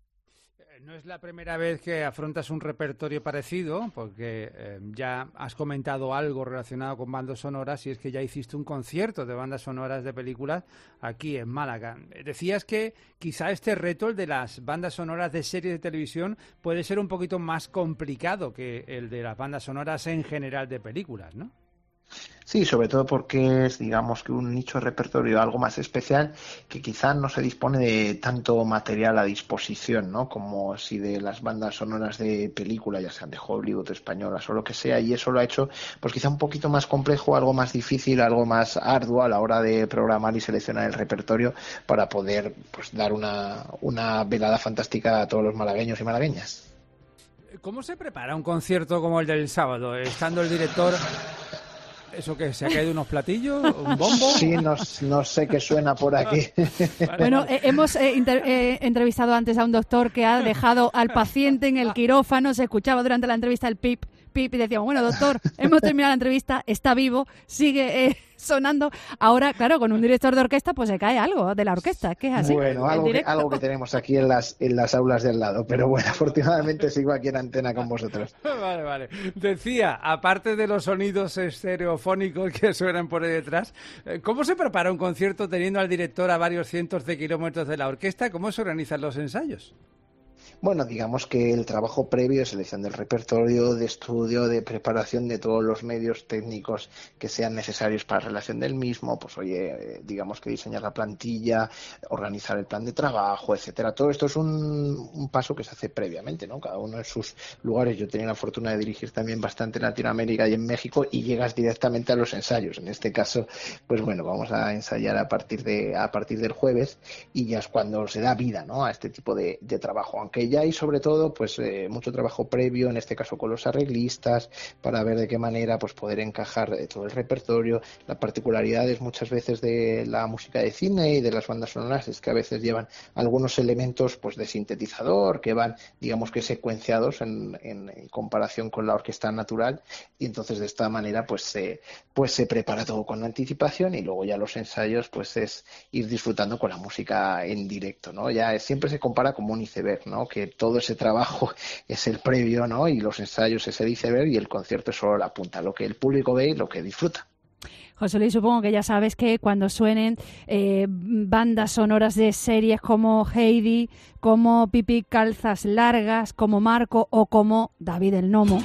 Speaker 2: No es la primera vez que afrontas un repertorio parecido, porque ya has comentado algo relacionado con bandas sonoras, y es que ya hiciste un concierto de bandas sonoras de películas aquí en Málaga. Decías que quizá este reto, el de las bandas sonoras de series de televisión, puede ser un poquito más complicado que el de las bandas sonoras en general de películas, ¿no?
Speaker 7: Sí, sobre todo porque es, digamos, que un nicho de repertorio algo más especial, que quizá no se dispone de tanto material a disposición, ¿no? Como si de las bandas sonoras de película, ya sean de Hollywood, españolas o lo que sea, y eso lo ha hecho pues quizá un poquito más complejo, algo más difícil, algo más arduo a la hora de programar y seleccionar el repertorio para poder pues dar una velada fantástica a todos los malagueños y malagueñas.
Speaker 2: ¿Cómo se prepara un concierto como el del sábado? Estando el director... ¿Eso qué? ¿Se ha caído unos platillos? ¿Un bombo?
Speaker 7: Sí, no sé qué suena por aquí.
Speaker 3: Bueno, hemos entrevistado antes a un doctor que ha dejado al paciente en el quirófano. Se escuchaba durante la entrevista el pip, pip, y decíamos, bueno, doctor, hemos terminado la entrevista, está vivo, sigue sonando. Ahora, claro, con un director de orquesta, pues se cae algo de la orquesta, que es así.
Speaker 7: Bueno, algo que tenemos aquí en las aulas del lado, pero bueno, afortunadamente sigo aquí en antena con vosotros.
Speaker 2: Vale. Decía, aparte de los sonidos estereofónicos que suenan por ahí detrás, ¿cómo se prepara un concierto teniendo al director a varios cientos de kilómetros de la orquesta? ¿Cómo se organizan los ensayos?
Speaker 7: Bueno, digamos que el trabajo previo de selección del repertorio, de estudio, de preparación de todos los medios técnicos que sean necesarios para la relación del mismo, pues digamos que diseñar la plantilla, organizar el plan de trabajo, etcétera. Todo esto es un paso que se hace previamente, ¿no? Cada uno en sus lugares. Yo tenía la fortuna de dirigir también bastante en Latinoamérica y en México, y llegas directamente a los ensayos. En este caso, pues bueno, vamos a ensayar a partir del jueves, y ya es cuando se da vida, ¿no?, a este tipo de trabajo. Aunque aunque ya hay sobre todo pues mucho trabajo previo, en este caso con los arreglistas, para ver de qué manera pues poder encajar todo el repertorio. La particularidad es muchas veces de la música de cine y de las bandas sonoras es que a veces llevan algunos elementos pues de sintetizador que van, digamos que secuenciados en comparación con la orquesta natural, y entonces de esta manera pues se prepara todo con anticipación, y luego ya los ensayos pues es ir disfrutando con la música en directo, ¿no? Ya siempre se compara como un iceberg, ¿no? Que todo ese trabajo es el previo, ¿no? Y los ensayos es el iceberg y el concierto es solo la punta, lo que el público ve y lo que disfruta.
Speaker 3: José Luis, supongo que ya sabes que cuando suenen bandas sonoras de series como Heidi, como Pipi Calzas Largas, como Marco o como David el Nomo,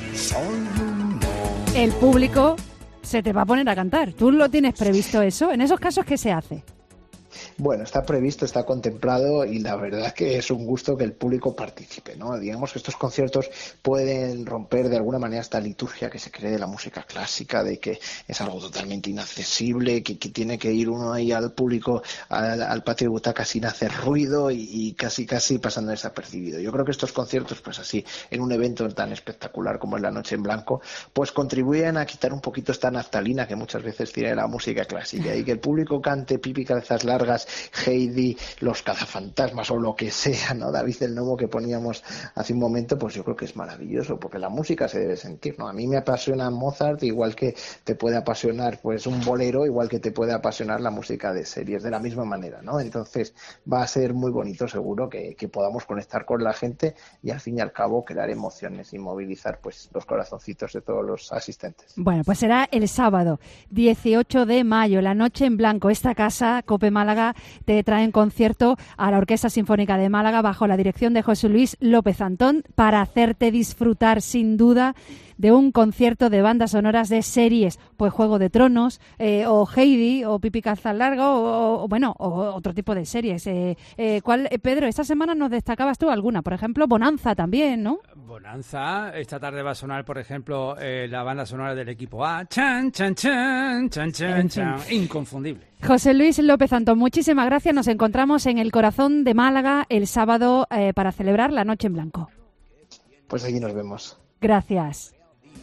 Speaker 3: el público se te va a poner a cantar. ¿Tú lo tienes previsto eso? En esos casos, ¿qué se hace?
Speaker 7: Bueno, está previsto, está contemplado, y la verdad que es un gusto que el público participe, ¿no? Digamos que estos conciertos pueden romper de alguna manera esta liturgia que se cree de la música clásica, de que es algo totalmente inaccesible, que tiene que ir uno ahí al público, al patio de butacas sin hacer ruido y casi pasando desapercibido. Yo creo que estos conciertos, pues así, en un evento tan espectacular como es la Noche en Blanco, pues contribuyen a quitar un poquito esta naftalina que muchas veces tiene la música clásica, y que el público cante Pipi Calzas Largas, Heidi, Los Cazafantasmas o lo que sea, ¿no? David el Nomo que poníamos hace un momento, pues yo creo que es maravilloso, porque la música se debe sentir, ¿no? A mí me apasiona Mozart, igual que te puede apasionar pues un bolero, igual que te puede apasionar la música de series, de la misma manera, ¿no? Entonces va a ser muy bonito, seguro, que podamos conectar con la gente y al fin y al cabo crear emociones y movilizar pues los corazoncitos de todos los asistentes.
Speaker 3: Bueno, pues será el sábado 18 de mayo, la Noche en Blanco. Esta casa, Cope Málaga, te trae en concierto a la Orquesta Sinfónica de Málaga bajo la dirección de José Luis López Antón, para hacerte disfrutar sin duda de un concierto de bandas sonoras de series, pues Juego de Tronos, o Heidi, o Pipi Calzas Largas, o otro tipo de series. Pedro, esta semana nos destacabas tú alguna, por ejemplo, Bonanza también, ¿no?
Speaker 2: Bonanza, esta tarde va a sonar, por ejemplo, la banda sonora del equipo A, chan, chan, chan, chan, chan, chan, inconfundible.
Speaker 3: José Luis López Antón, muchísimas gracias. Nos encontramos en el corazón de Málaga el sábado para celebrar la Noche en Blanco.
Speaker 7: Pues allí nos vemos.
Speaker 3: Gracias.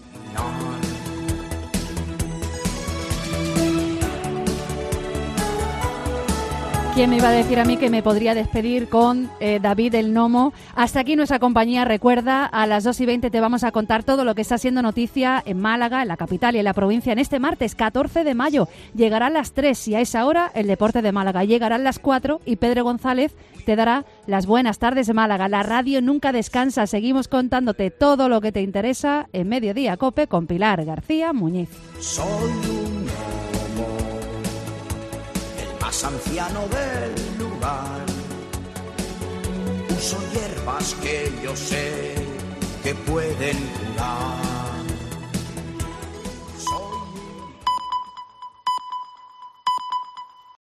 Speaker 3: ¿Quién me iba a decir a mí que me podría despedir con David el Nomo? Hasta aquí nuestra compañía. Recuerda, a las 2:20 te vamos a contar todo lo que está siendo noticia en Málaga, en la capital y en la provincia. En este martes 14 de mayo llegarán las 3 y a esa hora el deporte de Málaga. Llegarán las 4 y Pedro González te dará las buenas tardes de Málaga. La radio nunca descansa. Seguimos contándote todo lo que te interesa en Mediodía Cope con Pilar García Muñiz.
Speaker 9: Soy un gnomo, el más anciano del lugar. Uso hierbas que yo sé que pueden curar.